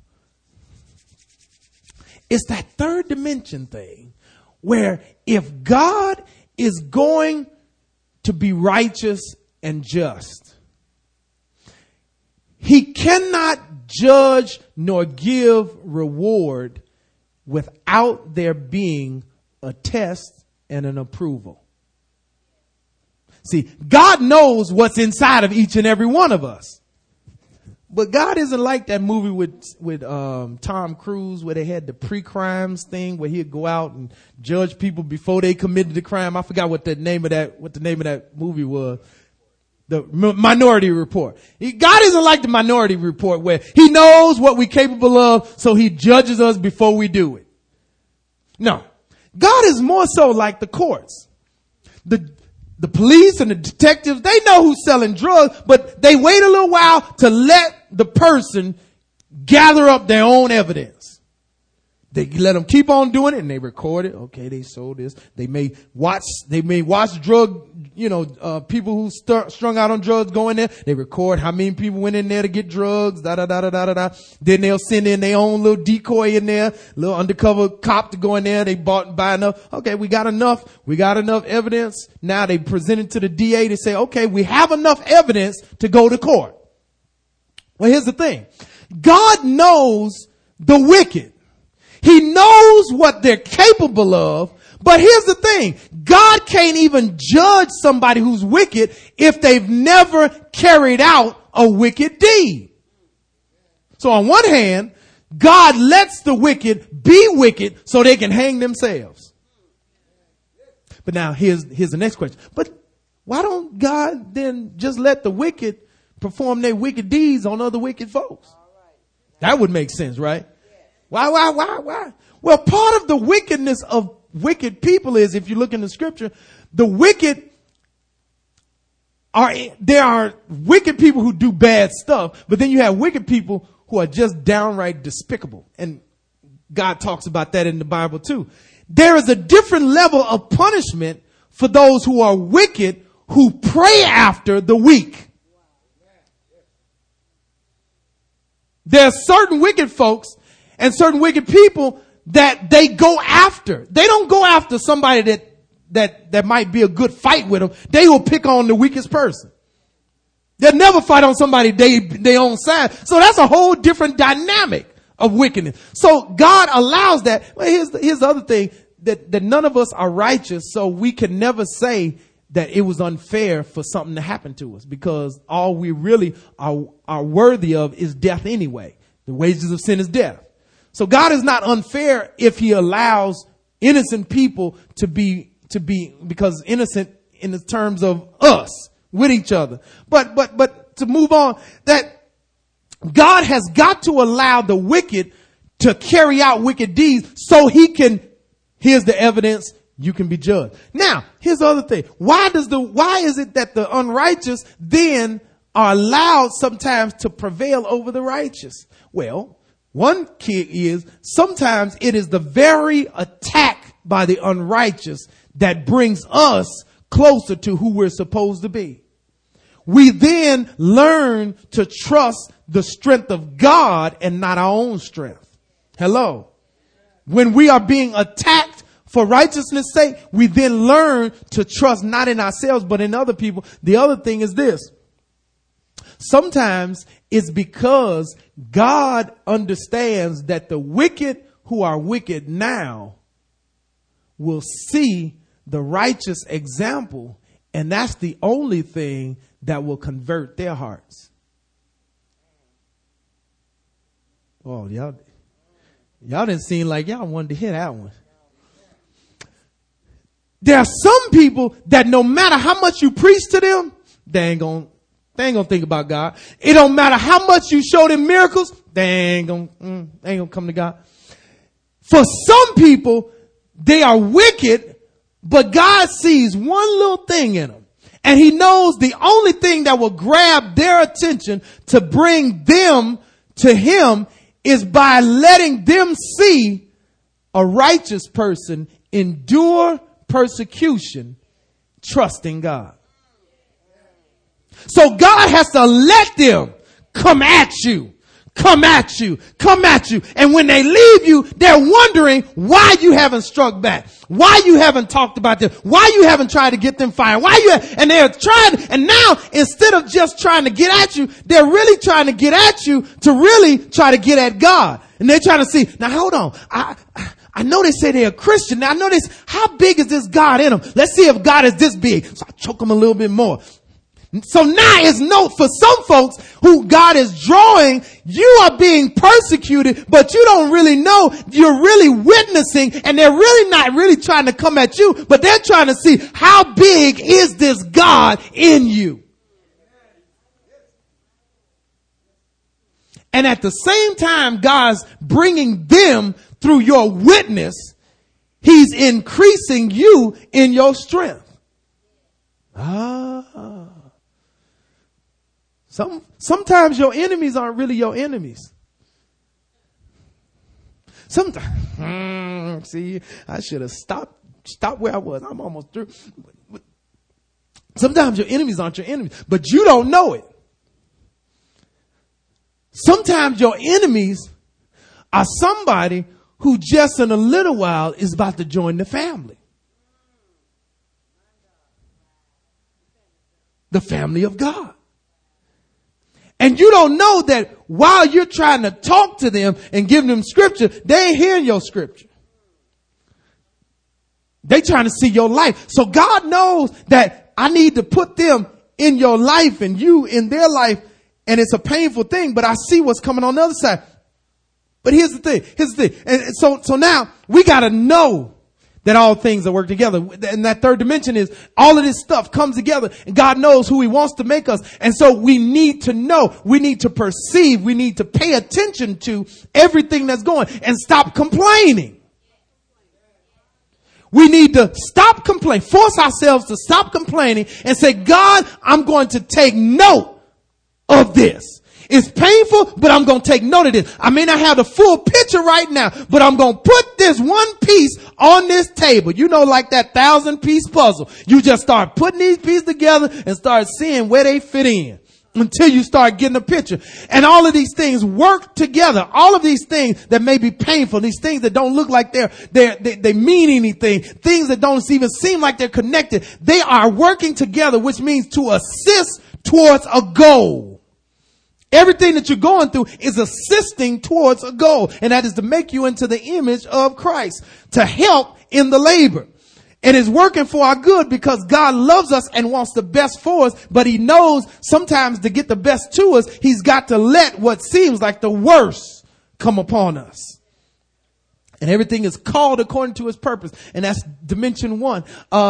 It's that third dimension thing where if God is going to be righteous and just, he cannot judge nor give reward without there being a test and an approval. See, God knows what's inside of each and every one of us. But God isn't like that movie with Tom Cruise where they had the pre-crimes thing where he'd go out and judge people before they committed the crime. I forgot what the name of that movie was. The Minority Report. God isn't like the Minority Report where he knows what we're capable of, so he judges us before we do it. No. God is more so like the courts. The police and the detectives, they know who's selling drugs, but they wait a little while to let the person gather up their own evidence. They let them keep on doing it and they record it. Okay, they sold this. They may watch drug, people who strung out on drugs go in there. They record how many people went in there to get drugs, Then they'll send in their own little decoy in there, little undercover cop to go in there. They bought and buy enough. Okay, we got enough evidence. Now they present it to the DA. They say, okay, we have enough evidence to go to court. Well, here's the thing. God knows the wicked. He knows what they're capable of. But here's the thing. God can't even judge somebody who's wicked if they've never carried out a wicked deed. So on one hand, God lets the wicked be wicked so they can hang themselves. But now here's the next question. But why don't God then just let the wicked perform their wicked deeds on other wicked folks? That would make sense, right? Why? Well, part of the wickedness of wicked people is, if you look in the scripture, there are wicked people who do bad stuff, but then you have wicked people who are just downright despicable. And God talks about that in the Bible too. There is a different level of punishment for those who are wicked, who prey after the weak. There are certain wicked folks and certain wicked people that they go after. They don't go after somebody that might be a good fight with them. They will pick on the weakest person. They'll never fight on somebody they own side. So that's a whole different dynamic of wickedness. So God allows that. Well, here's the other thing, that none of us are righteous, so we can never say that it was unfair for something to happen to us, because all we really are worthy of is death anyway. The wages of sin is death. So God is not unfair if he allows innocent people to be, because innocent in the terms of us with each other. But to move on, that God has got to allow the wicked to carry out wicked deeds so he can, here's the evidence, you can be judged. Now, here's the other thing. Why is it that the unrighteous then are allowed sometimes to prevail over the righteous? Well, one key is sometimes it is the very attack by the unrighteous that brings us closer to who we're supposed to be. We then learn to trust the strength of God and not our own strength. Hello. When we are being attacked for righteousness' sake, we then learn to trust not in ourselves, but in other people. The other thing is this. Sometimes it's because God understands that the wicked who are wicked now will see the righteous example, and that's the only thing that will convert their hearts. Oh, y'all didn't seem like y'all wanted to hear that one. There are some people that no matter how much you preach to them, they ain't gonna think about God. It don't matter how much you show them miracles, they ain't gonna come to God. For some people, they are wicked, but God sees one little thing in them. And he knows the only thing that will grab their attention to bring them to him is by letting them see a righteous person endure persecution, trusting God. So God has to let them come at you. And when they leave you, they're wondering why you haven't struck back, why you haven't talked about them, why you haven't tried to get them fired, and they're trying. And now, instead of just trying to get at you, they're really trying to get at you to really try to get at God. And they're trying to see, now hold on. I know they say they're a Christian. Now I know this. How big is this God in them? Let's see if God is this big. So I choke them a little bit more. So now it's for some folks who God is drawing, you are being persecuted, but you don't really know you're really witnessing, and they're really not really trying to come at you, but they're trying to see how big is this God in you. And at the same time, God's bringing them through your witness, he's increasing you in your strength. Sometimes your enemies aren't really your enemies. Sometimes, see, I should have stopped where I was. I'm almost through. Sometimes your enemies aren't your enemies, but you don't know it. Sometimes your enemies are somebody who just in a little while is about to join the family. The family of God. And you don't know that while you're trying to talk to them and give them scripture, they ain't hearing your scripture. They trying to see your life. So God knows that I need to put them in your life and you in their life. And it's a painful thing, but I see what's coming on the other side. But here's the thing. And so now we got to know that all things are working together. And that third dimension is all of this stuff comes together and God knows who he wants to make us. And so we need to know, we need to perceive, we need to pay attention to everything that's going and stop complaining. We need to stop complaining, force ourselves to stop complaining and say, God, I'm going to take note of this. It's painful, but I'm going to take note of this. I may not have the full picture right now, but I'm going to put this one piece on this table. You know, like that 1,000-piece puzzle. You just start putting these pieces together and start seeing where they fit in until you start getting a picture. And all of these things work together. All of these things that may be painful, these things that don't look like they mean anything, things that don't even seem like they're connected, they are working together, which means to assist towards a goal. Everything that you're going through is assisting towards a goal. And that is to make you into the image of Christ, to help in the labor. And it's working for our good because God loves us and wants the best for us. But he knows sometimes to get the best to us, he's got to let what seems like the worst come upon us. And everything is called according to his purpose. And that's dimension 1.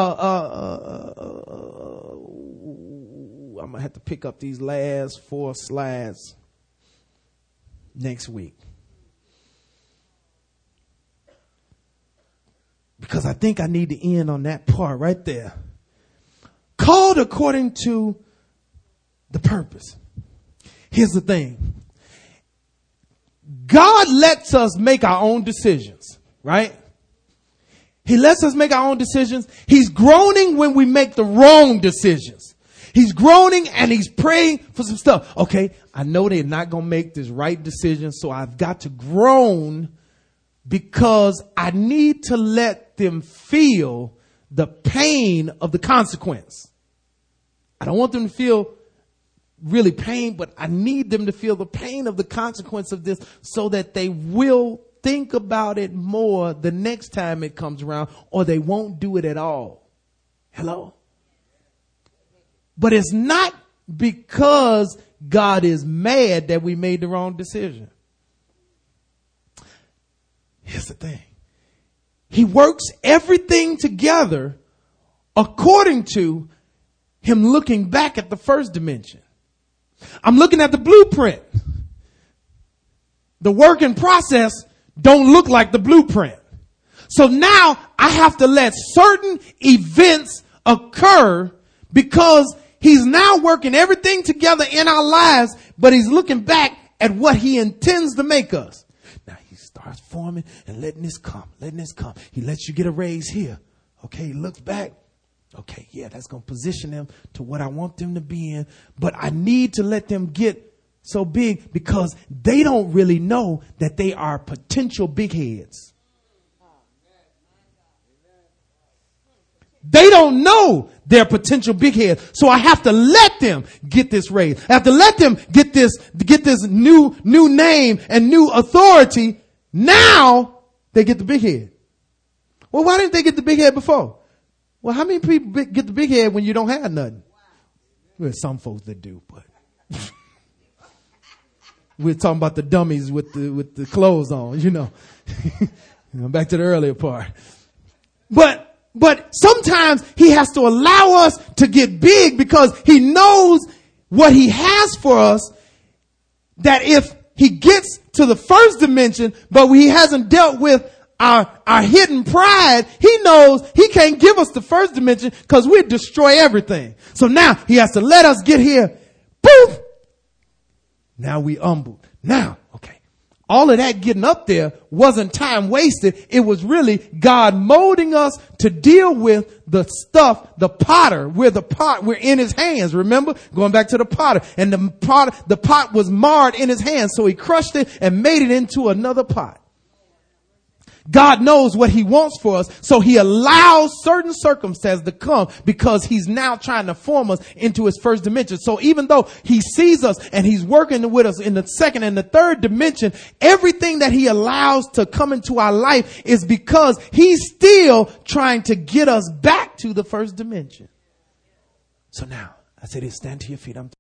I'm going to have to pick up these last 4 slides next week. Because I think I need to end on that part right there. Called according to the purpose. Here's the thing. God lets us make our own decisions, right? He lets us make our own decisions. He's groaning when we make the wrong decisions. He's groaning and he's praying for some stuff. Okay, I know they're not going to make this right decision, so I've got to groan because I need to let them feel the pain of the consequence. I don't want them to feel really pain, but I need them to feel the pain of the consequence of this so that they will think about it more the next time it comes around, or they won't do it at all. Hello? But it's not because God is mad that we made the wrong decision. Here's the thing. He works everything together according to him looking back at the first dimension. I'm looking at the blueprint. The work in process don't look like the blueprint. So now I have to let certain events occur because he's now working everything together in our lives, but he's looking back at what he intends to make us. Now he starts forming and letting this come. He lets you get a raise here. Okay, he looks back. Okay, yeah, that's going to position them to what I want them to be in. But I need to let them get so big because they don't really know that they are potential big heads. They don't know they're potential big heads. So I have to let them get this raise. I have to let them get this new name and new authority. Now they get the big head. Well, why didn't they get the big head before? Well, how many people get the big head when you don't have nothing? Well, some folks that do, but we're talking about the dummies with the clothes on, you know. Back to the earlier part. But sometimes he has to allow us to get big because he knows what he has for us, that if he gets to the first dimension, but he hasn't dealt with our hidden pride, he knows he can't give us the first dimension because we'd destroy everything. So now he has to let us get here. Poof! Now we humbled. Now, okay, all of that getting up there wasn't time wasted. It was really God molding us to deal with the stuff, the potter. We're in his hands. Remember? Going back to the potter. And the pot was marred in his hands. So he crushed it and made it into another pot. God knows what he wants for us, so he allows certain circumstances to come because he's now trying to form us into his first dimension. So even though he sees us and he's working with us in the second and the third dimension, everything that he allows to come into our life is because he's still trying to get us back to the first dimension. So now, I said, stand to your feet.